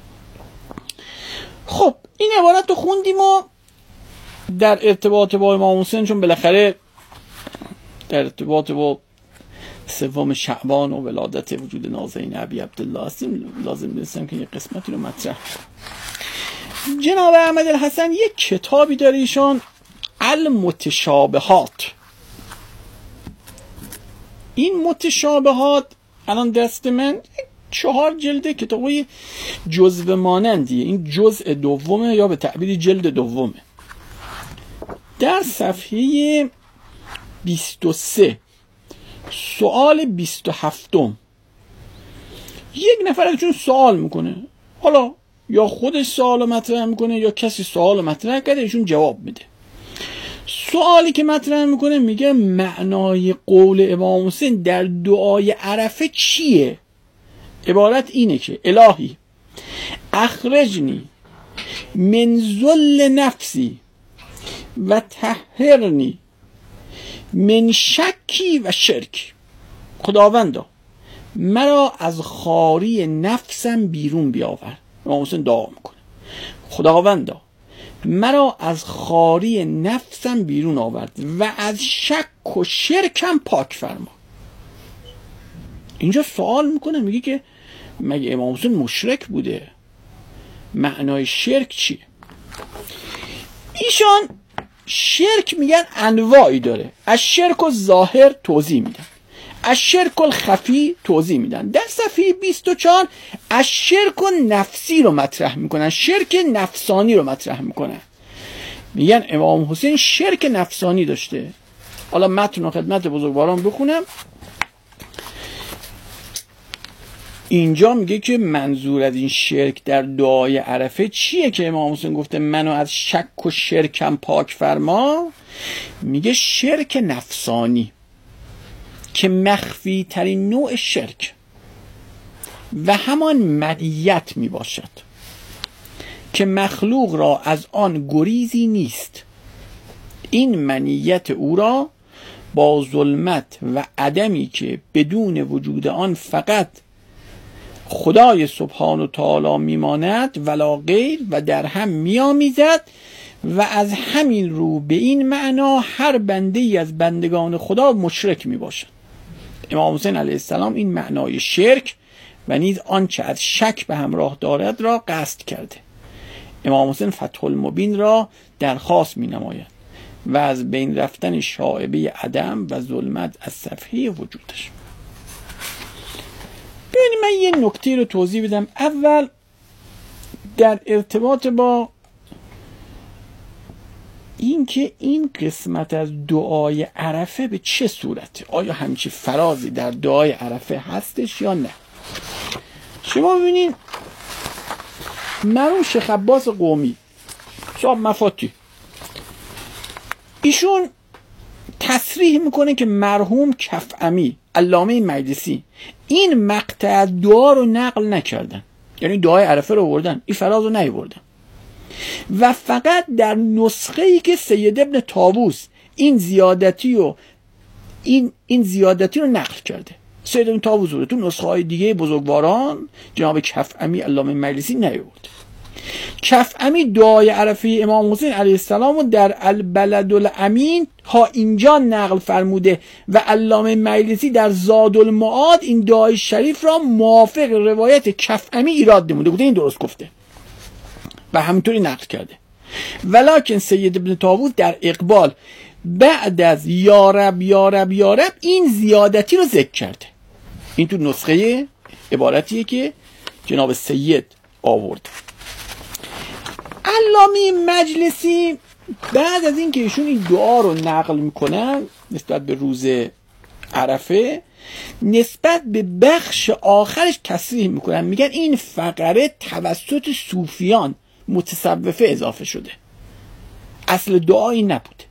خب این عبارت رو خوندیم و در ارتباط با امام حسین، چون بالاخره در ارتباط با سوم شعبان و ولادت وجود نازنین ابی عبدالله هستیم، لازم دونستم که یک قسمتی رو مطرح کنم. جناب احمد الحسن یک کتابی داره ایشان، المتشابهات. این متشابهات الان دست من چهار جلده کتابی جزو مانندیه. این جزء دومه یا به تعبیر جلد دومه. در صفحه بیست و سه سوال بیست و هفتم یک نفر چون سوال میکنه، حالا یا خودش سوال مطرح میکنه یا کسی سوال مطرح کرده ایشون جواب میده. سوالی که مطرح میکنه میگه معنای قول امام حسین در دعای عرفه چیه؟ عبارت اینه که الهی اخرجنی من ذل نفسی و طهرنی من شکی و شرک. خداوندا مرا از خواری نفسم بیرون بیاور. امام حسین دعا میکنه خداوندا مرا از خواری نفسم بیرون آورد و از شک و شرکم پاک فرما. اینجا سوال میکنه، میگه که مگه امام حسین مشرک بوده؟ معنای شرک چیه؟ ایشان شرک میگن انواعی داره. از شرک الظاهر توضیح میدن، از شرک الخفی توضیح میدن. در صفحه بیست و چهار از شرک نفسی رو مطرح میکنن، شرک نفسانی رو مطرح میکنن. میگن امام حسین شرک نفسانی داشته. حالا متن و خدمت بزرگواران بخونم. اینجا میگه که منظور از این شرک در دعای عرفه چیه که امام حسین گفته منو از شک و شرکم پاک فرما؟ میگه شرک نفسانی که مخفی ترین نوع شرک و همان منیت می باشد که مخلوق را از آن گریزی نیست. این منیت او را با ظلمت و عدمی که بدون وجود آن فقط خدای سبحان و تعالی میماند ولا غیر و در هم میامیزد و از همین رو به این معنا هر بنده ای از بندگان خدا مشرک می باشد. امام حسین علیه السلام این معنای شرک و نیز آنچه از شک به همراه دارد را قصد کرده. امام حسین فتح المبین را درخواست می نماید و از بین رفتن شائبه عدم و ظلمت از صفحه وجودش. ببینید من یه نکته رو توضیح بدم. اول در ارتباط با این که این قسمت از دعای عرفه به چه صورته، آیا همچی فرازی در دعای عرفه هستش یا نه؟ شما ببینید مرحوم شیخ عباس قمی صاحب مفاتی، ایشون تصریح میکنه که مرحوم کفعمی علامه مجلسی این مقطع دعا رو نقل نکردن، یعنی دعای عرفه رو آوردن، این فراز رو نیاوردن و فقط در نسخه ای که سید ابن طاووس این زیادتی و این این زیادتی رو نقل کرده، سید ابن طاووس رو تو نسخه های دیگه بزرگواران جناب کفعمی علامه مجلسی نیاورد. کفعمی دعای عرفه امام حسین علیه السلام رو در البلد الامین ها اینجا نقل فرموده و علامه مجلسی در زاد المعاد این دعای شریف را موافق روایت کفعمی ایراد نموده، گفته این درست گفته و همینطوری نقل کرده. ولکن سید ابن طاووس در اقبال بعد از یا رب یا رب یا رب این زیادتی رو ذکر کرده. این تو نسخه عبارتیه که جناب سید آورد. علامه مجلسی بعد از این که ایشون این دعا رو نقل میکنن نسبت به روز عرفه، نسبت به بخش آخرش تصریح میکنن، میگن این فقره توسط صوفیان متصوفه اضافه شده، اصل دعایی نبوده.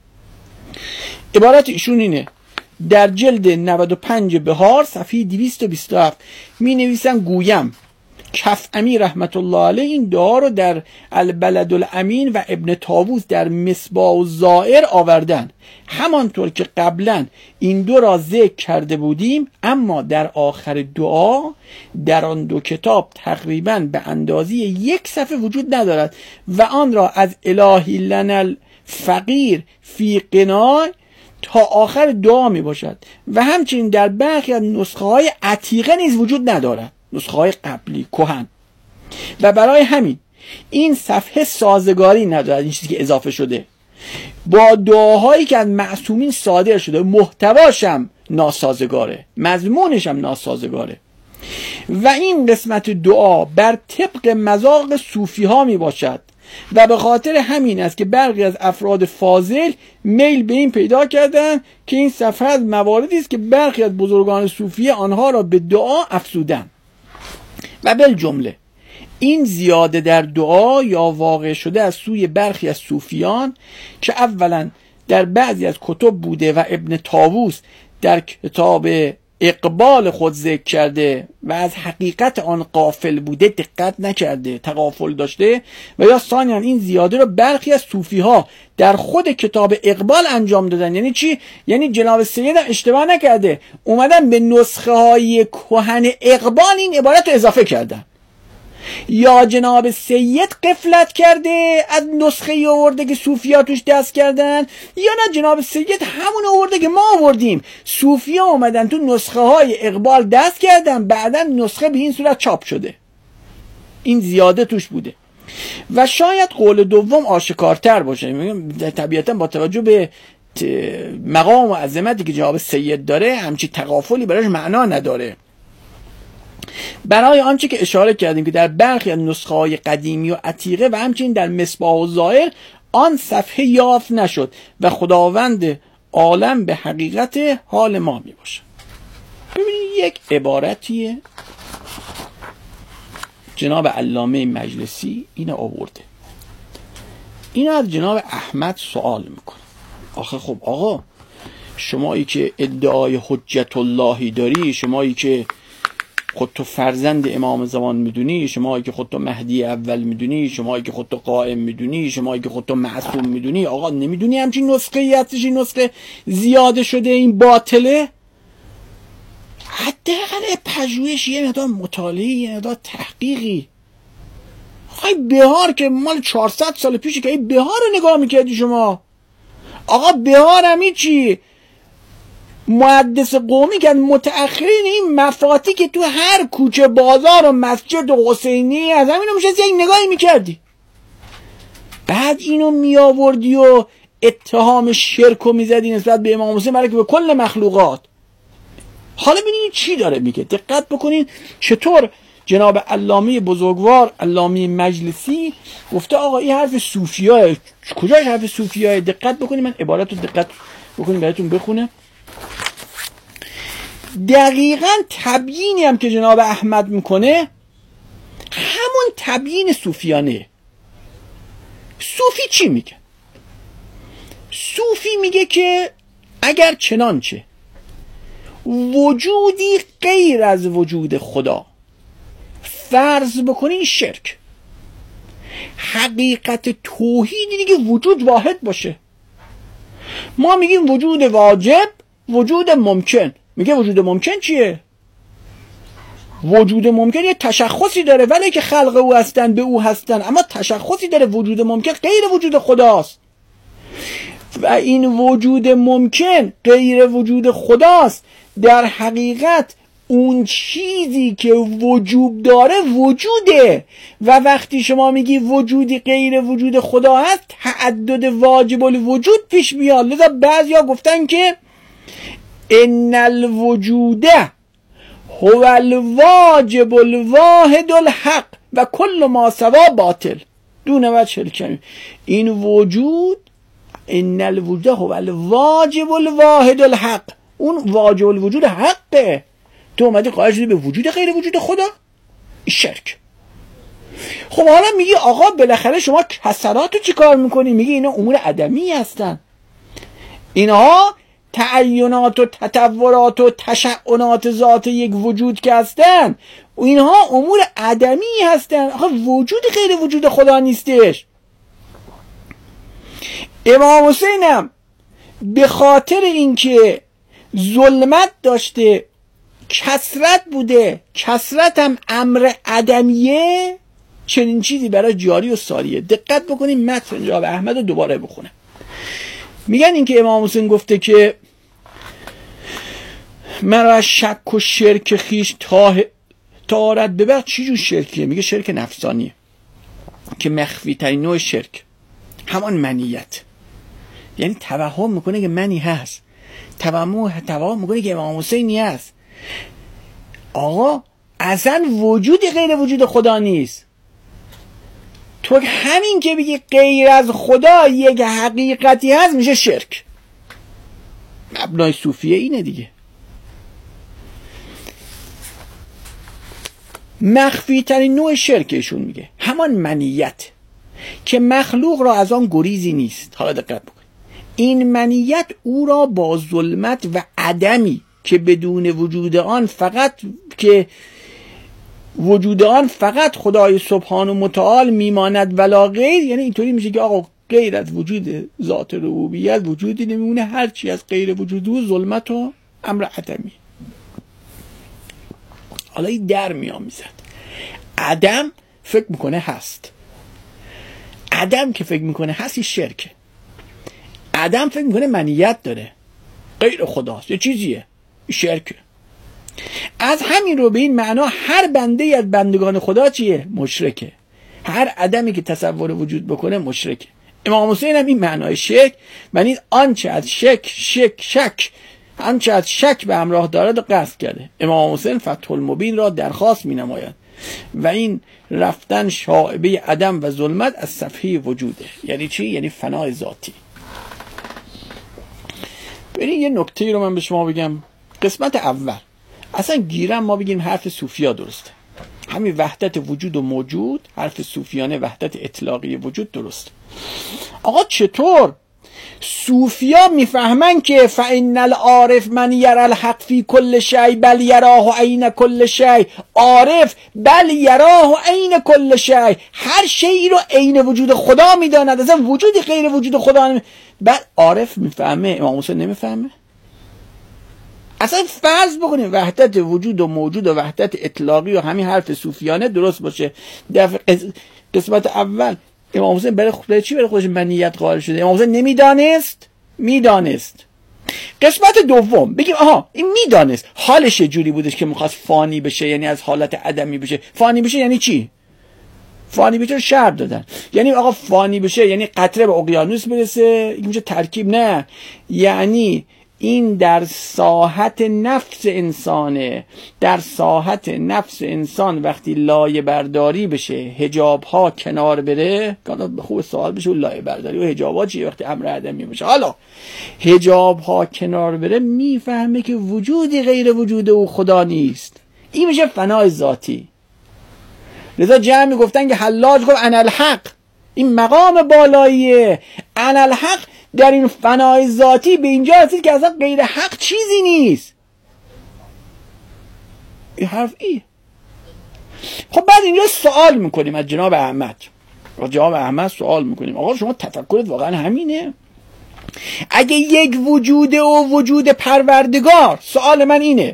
عبارت ایشون اینه، در جلد نود و پنج بهار صفحه دویست و بیست و هفت می نویسن گویم کفعمی رحمت الله علیه این دعا رو در البلد الامین و ابن طاووس در مصباح الزائر آوردن، همانطور که قبلا این دو را ذکر کرده بودیم، اما در آخر دعا در آن دو کتاب تقریبا به اندازه یک صفحه وجود ندارد و آن را از الهی لنا الفقیر فی قناع تا آخر دعا می باشد و همچنین در برخی از نسخه های عتیقه نیز وجود ندارد، نسخه های قبلی کهن، و برای همین این صفحه سازگاری ندارد، این چیزی که اضافه شده با دعاهایی که از معصومین صادر شده، محتواش هم ناسازگاره، مضمونش هم ناسازگاره و این قسمت دعا بر طبق مذاق صوفی ها می باشد و به خاطر همین است که برخی از افراد فاضل میل به این پیدا کردن که این صفحه از مواردی است که برخی از بزرگان صوفیه آنها را به دعا افزودند و بالجمله این زیاده در دعا یا واقع شده از سوی برخی از صوفیان که اولا در بعضی از کتب بوده و ابن طاووس در کتاب اقبال خود ذکر کرده و از حقیقت آن غافل بوده، دقت نکرده، تغافل داشته، و یا ثانیاً این زیاده رو برخی از صوفی ها در خود کتاب اقبال انجام دادن. یعنی چی؟ یعنی جناب سید هم اشتباه نکرده، اومدن به نسخه های کهن اقبال این عبارت رو اضافه کردن، یا جناب سید غفلت کرده از نسخه آورده که صوفیا توش دست کردن، یا نه جناب سید همون آورده که ما آوردیم، صوفیا اومدن تو نسخه های اقبال دست کردن، بعدا نسخه به این صورت چاپ شده، این زیاده توش بوده. و شاید قول دوم آشکارتر باشه، طبیعتا با توجه به مقام و عظمتی که جناب سید داره همچی تغافلی براش معنا نداره. برای آنچه که اشاره کردیم که در برخی از نسخه های قدیمی و عتیقه و همچنین در مصباح الظاهر آن صفحه یافت نشد و خداوند عالم به حقیقت حال ما می باشه. ببینید یک عبارتیه جناب علامه مجلسی اینو آورده، اینو از جناب احمد سوال میکنه، آخه خب آقا شمایی که ادعای حجت اللهی داری، شمایی که خودتو فرزند امام زمان میدونی، شمایی که خودتو مهدی اول میدونی، شمایی که خودتو قائم میدونی، شمایی که خودتو معصوم میدونی، آقا نمیدونی همچین نسخه ای هستش، این نسخه زیاده شده، این باطله؟ حداقل پژوهش، یه مقدار مطالعه، یه مقدار تحقیقی. آقای بهار که مال چهارصد سال پیشه که این بهار رو نگاه میکردی شما، آقا بهار همی چی محدث قومی که متأخرین این مفاتی که تو هر کوچه بازار و مسجد و حسینی از همین رو میشه یک نگاهی میکردی. بعد اینو می آوردی و اتهام شرک رو می زدی نسبت به امام حسین برای که به کل مخلوقات. حالا ببینید چی داره میگه، دقت بکنین چطور جناب علامه بزرگوار علامه مجلسی گفته آقا این حرف صوفیاه. کجاش حرف صوفیاه؟ دقت بکنید، من عبارت رو دقت بکنید براتون بخونه. دقیقاً تبیینی هم که جناب احمد میکنه همون تبیین صوفیانه. صوفی چی میگه؟ صوفی میگه که اگر چنانچه وجودی غیر از وجود خدا فرض بکنین شرک، حقیقت توحیدی دیگه وجود واحد باشه. ما میگیم وجود واجب، وجود ممکن. میگه وجود ممکن چیه؟ وجود ممکن یه تشخصی داره، ولی که خلق او هستن به او هستن، اما تشخصی داره. وجود ممکن غیر وجود خداست و این وجود ممکن غیر وجود خداست. در حقیقت اون چیزی که وجود داره وجوده، و وقتی شما میگی وجودی غیر وجود خدا هست تعدد واجب الوجود پیش میاد. لذا بعضیا گفتن که ان الوجود هو الواجب الواحد الحق و کل ما سوا باطل دون وجه الکریم. این وجود ان الوجود هو الواجب الواحد الحق، اون واجب الوجود حقه. تو اومدی قائل شدی به وجود غیر وجود خدا، شرک. خب حالا میگی آقا بالاخره شما کسرات رو چی کار میکنی؟ میگی اینا امور عدمی هستن، اینها تعینات و تطورات و تشعنات ذات یک وجود که هستن اینها امور عدمی هستن. آقا وجود غیر وجود خدا نیستش. امام حسینم به خاطر اینکه ظلمت داشته، کسرت بوده، کسرت هم امر عدمیه، چنین چیزی برای جاری و ساریه. دقت بکنیم متن جناب احمد رو دوباره بخونه. میگن اینکه امام حسین گفته که مرا شک و شرک خیش طهارت ببر. چی جور شرکیه؟ میگه شرک نفسانیه که مخفی ترین نوع شرک، همان منیت. یعنی توهم میکنه که منی هست، توهم توهم میکنه که امام حسینی هست. آقا اصلا وجودی غیر وجود خدا نیست. تو همین که بگی غیر از خدا یک حقیقتی هست میشه شرک. مبنای صوفیه اینه دیگه. مخفی ترین نوع شرکشون میگه همان منیت که مخلوق را از آن گریزی نیست. حالا دقت بکن، این منیت او را با ظلمت و عدمی که بدون وجود آن فقط که وجود آن فقط خدای سبحان و متعال میماند ولا غیر. یعنی اینطوری میشه که آقا غیر از وجود ذات ربوبیت وجودی نمیمونه، هرچی از غیر وجود و ظلمت و امر عدمی. حالا این در میام میزد. عدم فکر میکنه هست، عدم که فکر میکنه هست این شرکه. عدم فکر میکنه منیت داره، غیر خداست، یه چیزیه، شرکه. از همین رو به این معنا هر بنده از بندگان خدا چیه؟ مشرکه. هر عدمی که تصور وجود بکنه مشرکه. امام حسین هم این معنای شک، یعنی آنچه از شک شک شک آنچه از شک به همراه دارد و قصد کرده. امام حسین فتح المبین را درخواست می نماید و این رفتن شائبه عدم و ظلمت از صفحه وجوده. یعنی چی؟ یعنی فنای ذاتی. برین یه نکته رو من به شما بگم. قسمت اول اصلا گیرم ما بگیم حرف صوفیا درسته، همین وحدت وجود و موجود، حرف صوفیانه وحدت اطلاقی وجود درست. آقا چطور صوفیا میفهمن که فإن العارف من یرى الحق فی کل شیء بل یراه عین کل شیء؟ عارف بل یراه عین کل شیء، هر شیء رو عین وجود خدا میداند، اصلا وجودی غیر وجود خدا نمی... بعد عارف میفهمه، امام حسین نمیفهمه. اصلا فرض بکنیم وحدت وجود و موجود و وحدت اطلاقی و همین حرف صوفیانه درست باشه. دفعه قسمت اول امام حسین برای خودش چی برای خودش منیت قائل شده؟ امام حسین نمیدانست؟ میدانست. قسمت دوم بگیم آها این میدانست، حالش جوری بودش که میخواست فانی بشه، یعنی از حالت عدمی بشه. فانی بشه یعنی چی؟ فانی بشه شرط دادن. یعنی آقا فانی بشه یعنی قطره به اقیانوس برسه، این میشه ترکیب؟ نه، یعنی این در ساحت نفس انسانه. در ساحت نفس انسان وقتی لایه برداری بشه، حجاب ها کنار بره، خوب سوال بشه لایه برداری و حجاب ها چیه وقتی امر عدمی بشه. حالا حجاب ها کنار بره، میفهمه که وجودی غیر وجود او خدا نیست. این میشه فنای ذاتی. لذا جمع میگفتن که حلاج گفت انا الحق، این مقام بالاییه. انا الحق در این فنای ذاتی به اینجا رسید که اصلا غیر حق چیزی نیست. این حرف ایه. خب بعد اینجا سوال میکنیم از جناب احمد، از جناب احمد سوال میکنیم آقا شما تفکرت واقعا همینه؟ اگه یک وجود و وجود پروردگار، سوال من اینه،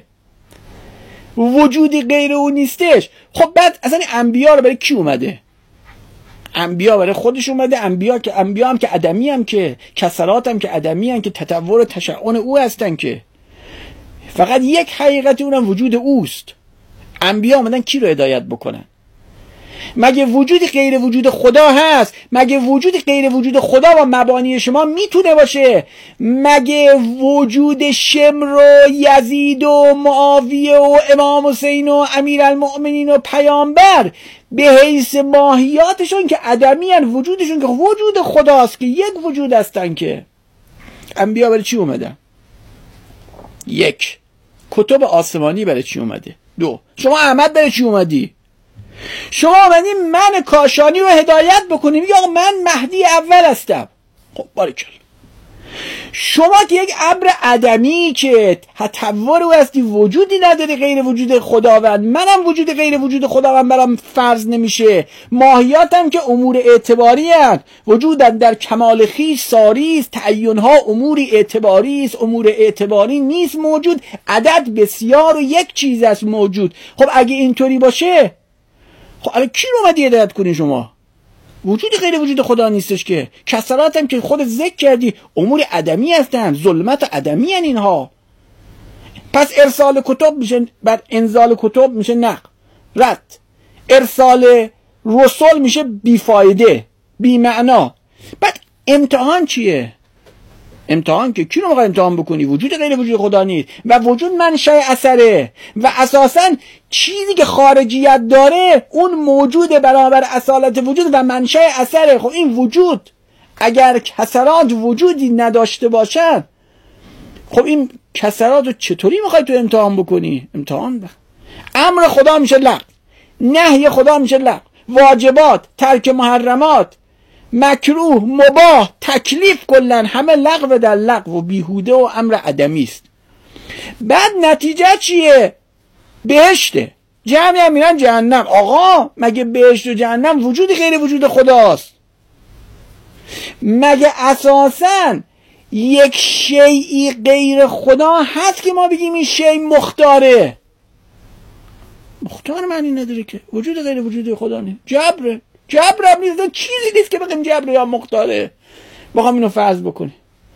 وجودی غیر او نیستش، خب بعد اصلا انبیا رو برای کی اومده؟ انبیا برای خودش اومده؟ انبیا که انبیا هم که عدمی هم که کسرات هم که عدمی هم که تطور و تشعن او هستن، که فقط یک حقیقت اونم وجود اوست. انبیا اومدن کی رو هدایت بکنن؟ مگه وجودی غیر وجود خدا هست؟ مگه وجودی غیر وجود خدا و مبانی شما میتونه باشه؟ مگه وجود شمر و یزید و معاویه و امام حسین و امیرالمؤمنین و پیامبر به حیث ماهیاتشون که عدمی هن، وجودشون که وجود خداست، که یک وجود هستن، که انبیا برای چی اومدن؟ یک، کتب آسمانی برای چی اومده؟ دو، شما احمد برای چی اومدی؟ شما اومدی من کاشانی رو هدایت بکنیم، یا من مهدی اول هستم. خب باریکلا. شما که یک امر عدمی که تطور او هستی، وجودی نداری غیر وجود خداوند، منم وجود غیر وجود خداوند برام فرض نمیشه. ماهیاتم که امور اعتباری هست، وجودم در کمال خویش ساری است، تعینها اموری اعتباری است، امور اعتباری نیست موجود، عدد بسیار و یک چیز است موجود. خب اگه اینطوری باشه، خب الان کی رو اومدی هدایت کنی شما؟ وجود غیر وجود خدا نیستش که. کسرات هم که خودت ذکر کردی امور عدمی هستن، ظلمت عدمی هستن اینها. پس ارسال کتب میشه، بعد انزال کتب میشه نقل رد، ارسال رسول میشه بیفایده بی معنا. بعد امتحان چیه؟ امتحان که کی رو میخوای امتحان بکنی؟ وجود غیر وجود خدا نیست و وجود منشأ اثره، و اساساً چیزی که خارجیت داره اون موجود برابر اصالت وجود و منشأ اثره. خب این وجود اگر کسرات وجودی نداشته باشن، خب این کسرات رو چطوری میخوای تو امتحان بکنی؟ امتحان بخ. امر خدا میشه لغو، نهی خدا میشه لغو، واجبات، ترک محرمات، مکروه، مباح، تکلیف، کلن همه لغو در لغو و بیهوده و امر عدمی است. بعد نتیجه چیه؟ بهشته. جمعی هم میرن جهنم. آقا مگه بهشت و جهنم وجود غیر وجود خداست؟ مگه اساساً یک شیئی غیر خدا هست که ما بگیم این شیء مختاره؟ مختار معنی نداره که وجود غیر وجود خدا نیست. جبره. جبر هم نیست، چیزی نیست که بگیم جبر یا مختاره. بخوام اینو فرض بکنی.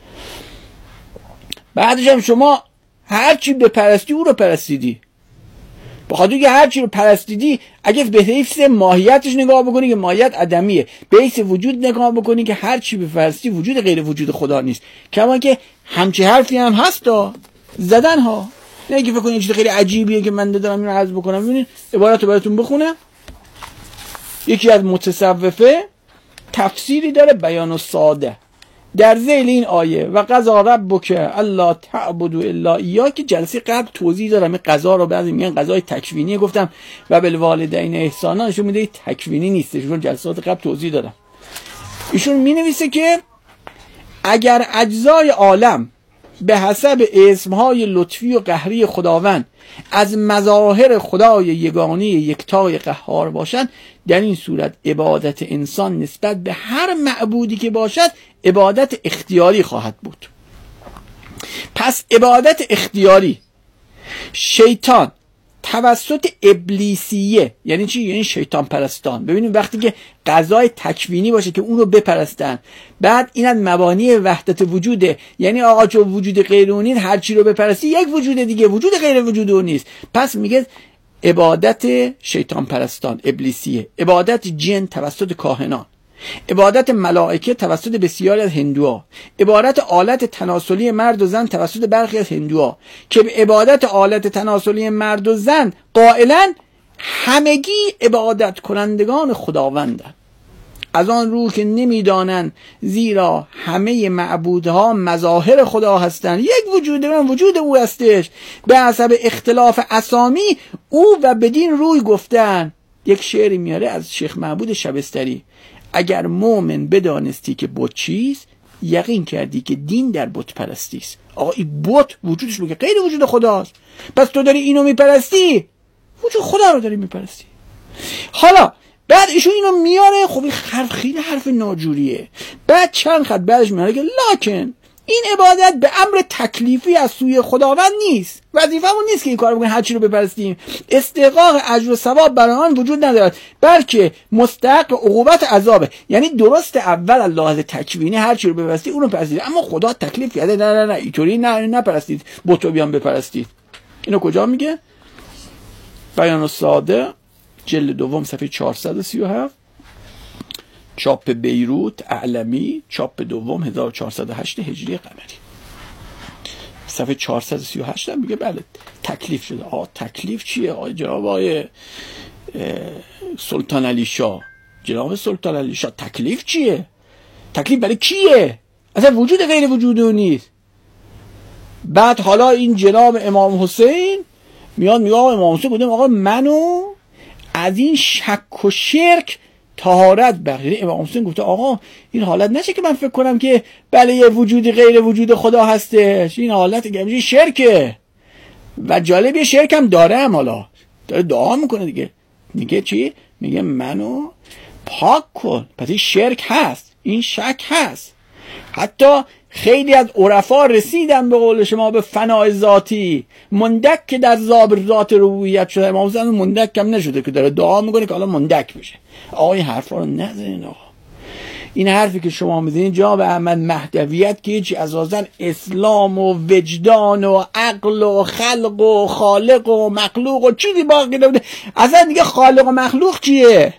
بعدش هم شما هر چی به پرستی او رو پرستیدی. بخاطر که هر چی رو پرستیدی، اگه به حیث ماهیتش نگاه بکنی که ماهیت عدمیه، به حیث وجود نگاه بکنی که هر چی به پرستی وجود غیر وجود خدا نیست. کما که همچی حرفی هم هست دا زدن ها. نه که فکر کنید چیز خیلی عجیبیه که من دارم اینو عرض بکنم. ببینید عبارت رو براتون بخونم. یکی از متصوفه تفسیری داره، بیان الساده، در ذیل این آیه و قضا ربک الا تعبدوا الا ایاه، که جلسه قبل توضیح دادم. این قضا رو بعضی میگن قضای تکوینی، گفتم و بالوالدین احسانا، نشون میده تکوینی نیستش، چون جلسات قبل توضیح دادم. ایشون مینویسه که اگر اجزای عالم به حسب اسمهای لطفی و قهری خداوند از مظاهر خدای یگانه یکتای قهار باشند، در این صورت عبادت انسان نسبت به هر معبودی که باشد عبادت اختیاری خواهد بود. پس عبادت اختیاری شیطان توسط ابلیسیه، یعنی چی؟ یعنی شیطان پرستان. ببینیم وقتی که قضای تکوینی باشه که اون رو بپرستن، بعد این از مبانی وحدت وجوده، یعنی آقا چون وجود غیر اون نیست، هر چی رو بپرستی یک وجود دیگه، وجود غیر وجود اون نیست. پس میگه عبادت شیطان پرستان ابلیسیه، عبادت جن توسط کاهنان، عبادت ملائکه توسط بسیاری از هندوها، عبادت آلت تناسلی مرد و زن توسط برخی از هندوها که به عبادت آلت تناسلی مرد و زن قائلن همگی عبادت کنندگان خداوندند، از آن رو که نمیدانند زیرا همه معبودها مظاهر خدا هستند، یک وجود من وجود او هستش، به حسب اختلاف اسامی او و بدین روی گفتن. یک شعری میاره از شیخ معبود شبستری: اگر مومن بدانستی که بت چیست، یقین کردی که دین در بت پرستی است. آقا این بت وجودش رو که غیر وجود خداست، پس تو داری اینو میپرستی، وجود خدا رو داری میپرستی. حالا بعد ایشون اینو میاره، خب این حرف خیلی حرف ناجوریه. بعد چند خط بعدش میاره که لکن این عبادت به امر تکلیفی از سوی خداوند نیست، وظیفمون نیست که این کارو بکنیم هر چی رو بپرستیم، استحقاق اجر و ثواب برای آن وجود ندارد، بلکه مستحق عقوبت عذابه. یعنی درست اول از لحاظ تکوینی هر چی رو بپرستید اون رو پرستید، اما خدا تکلیف کرده نه نه نه اینطوری نه نپرستید، بتو بیان بپرستید. اینو کجا میگه؟ بیان الساده جلد دوم صفحه چهارصد و سی و هفت، چاپ بیروت اعلمی، چاپ دوم هزار و چهارصد و هشت هجری قمری، صفحه چهارصد و سی و هشت هم میگه بله تکلیف شده. آه تکلیف چیه؟ آه جناب آقای سلطان علی شاه، جناب سلطان علی شاه تکلیف چیه؟ تکلیف برای کیه؟ اصلا وجود غیر وجود نیست. بعد حالا این جناب امام حسین میاد میگه آقا امام حسین بودم آقا منو از این شک و شرک طهارت بخشید. امام حسین گفته آقا این حالت نشه که من فکر کنم که بله یه وجودی غیر وجود خدا هستش، این حالت گمجی شرکه و جالب یه شرک هم داره، هم حالا داره دعا میکنه دیگه، میگه چی؟ میگه منو پاک کن. پس این شرک هست، این شک هست. حتی خیلی از عرفا رسیدن به قول شما به فنای ذاتی، مندک که در ذات ربوبیت شده. امام حسین مندک کم نشده که داره دعا میکنه که حالا مندک بشه. آقا این حرفا رو نزنین. آقا این حرفی که شما میزنین جناب احمد مهدویت که هیچی اساسا اسلام و وجدان و عقل و خلق و خالق و مخلوق و چیزی باقی نمیده. اصلا دیگه خالق و مخلوق چیه؟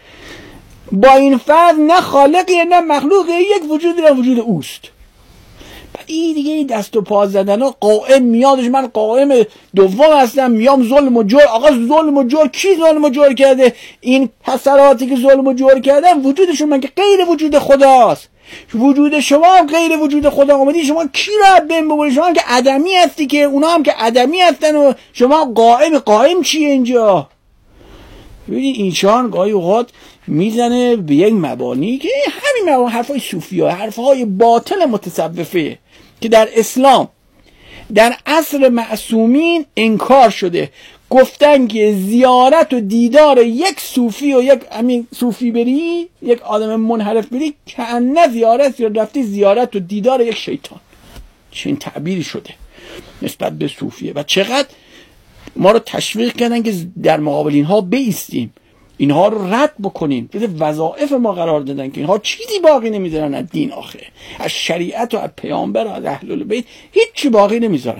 با این فرض نه خالقیه نه مخلوقه، یک وجودی نه وجود اوست. این دیگه دست و پا زدن ها. قائم میادش من قائم دوم هستم، میام ظلم و جور. آقا ظلم و جور کی ظلم و جور کرده؟ این پسراتی که ظلم و جور کردن وجودشون من که غیر وجود خداست، وجود شما هم غیر وجود خدا. آمدی شما کی را بین ببرید؟ شما هم که عدمی هستی، که اونا هم که عدمی هستن و شما قائم. قائم چیه اینجا؟ ببینید این چان گاهی اوقات میزنه به یک مبانی که همین مبانی حرفای صوفیه، حرفای باطل متصوفه که در اسلام در عصر معصومین انکار شده. گفتن که زیارت و دیدار یک صوفی و یک همین صوفی بری، یک آدم منحرف بری، کأنه زیارت یا رفتی زیارت و دیدار یک شیطان. چنین تعبیری شده نسبت به صوفیه و چقدر ما رو تشویق کردن که در مقابل اینها بایستیم، اینها رو رد بکنیم. جز وظایف ما قرار دادن که اینها چیزی باقی نمیذارن از دین، آخه از شریعت و از پیامبر و از اهل البیت هیچی باقی نمیذارن.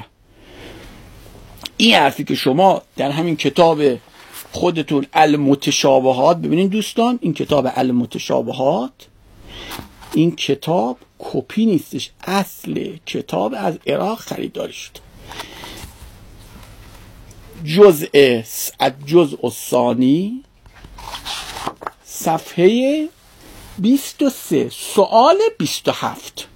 این حرفی که شما در همین کتاب خودتون المتشابهات ببینید دوستان، این کتاب المتشابهات، این کتاب کپی نیستش، اصل کتاب از عراق خریداری شد. جزء از جزء الثانی صفحه بیست و سه سوال بیست و هفت.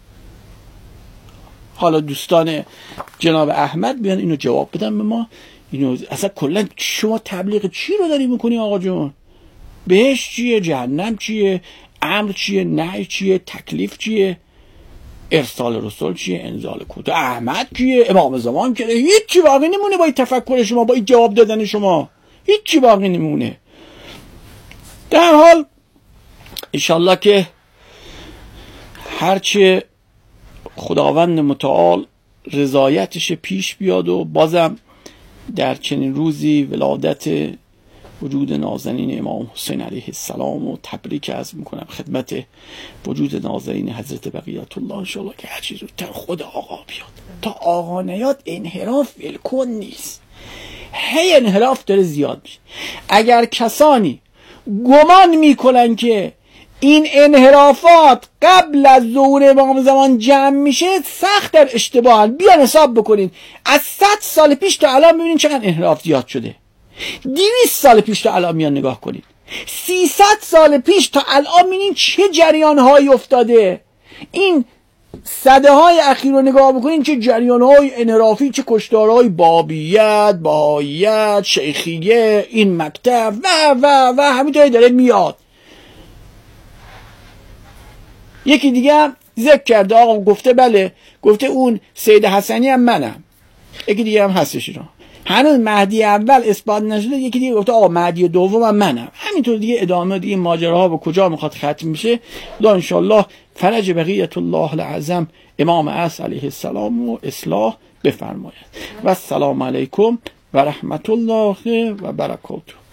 حالا دوستان جناب احمد بیان اینو جواب بدن به ما. اینو اصلا کلا شما تبلیغ چی رو داری میکنی آقا جون؟ بهش چیه؟ جهنم چیه؟ امر چیه؟ نهی چیه؟ تکلیف چیه؟ ارسال رسول چیه؟ انزال کتب احمد کیه؟ امام زمان که هیچی باقی نمونه با این تفکر شما، با این جواب دادن شما هیچی باقی نمونه. در حال انشالله که هرچه خداوند متعال رضایتش پیش بیاد و بازم در چنین روزی ولادت وجود نازنین امام حسین علیه السلام و تبریک عرض میکنم خدمت وجود نازنین حضرت بقیت الله انشالله که هر چیز زودتر خود آقا بیاد. تا آقا نیاد انحراف ولکن نیست. هی انحراف داره زیاد میشه. اگر کسانی گمان میکنن که این انحرافات قبل از ظهور امام زمان جمع میشه، سخت در اشتباهن. بیان حساب بکنین از صد سال پیش تا الان ببینین چقدر انحراف زیاد شده. دویست سال پیش تا الان میان نگاه کنین، سیصد سال پیش تا الان ببینین چه جریان‌هایی افتاده. این صده های اخیر رو نگاه بکنین چه جریان‌های انحرافی، چه کشتارهای بابیت، بهائیت، شیخیه، این مکتب و و و همینطوری داره میاد. یکی دیگه ذکر کرده آقا، گفته بله، گفته اون سید حسنی هم منم. یکی دیگه هم هستش اینا. هنوز مهدی اول اثبات نشده، یکی دیگه گفته آقا مهدی دوم هم منم. همینطور دیگه ادامه دیگه ماجراها به کجا میخواد ختم میشه. خدا ان شاء الله فرج بقیت الله العظم امام عصر علیه السلام و اصلاح بفرماید. و السلام علیکم و رحمت الله و برکاته.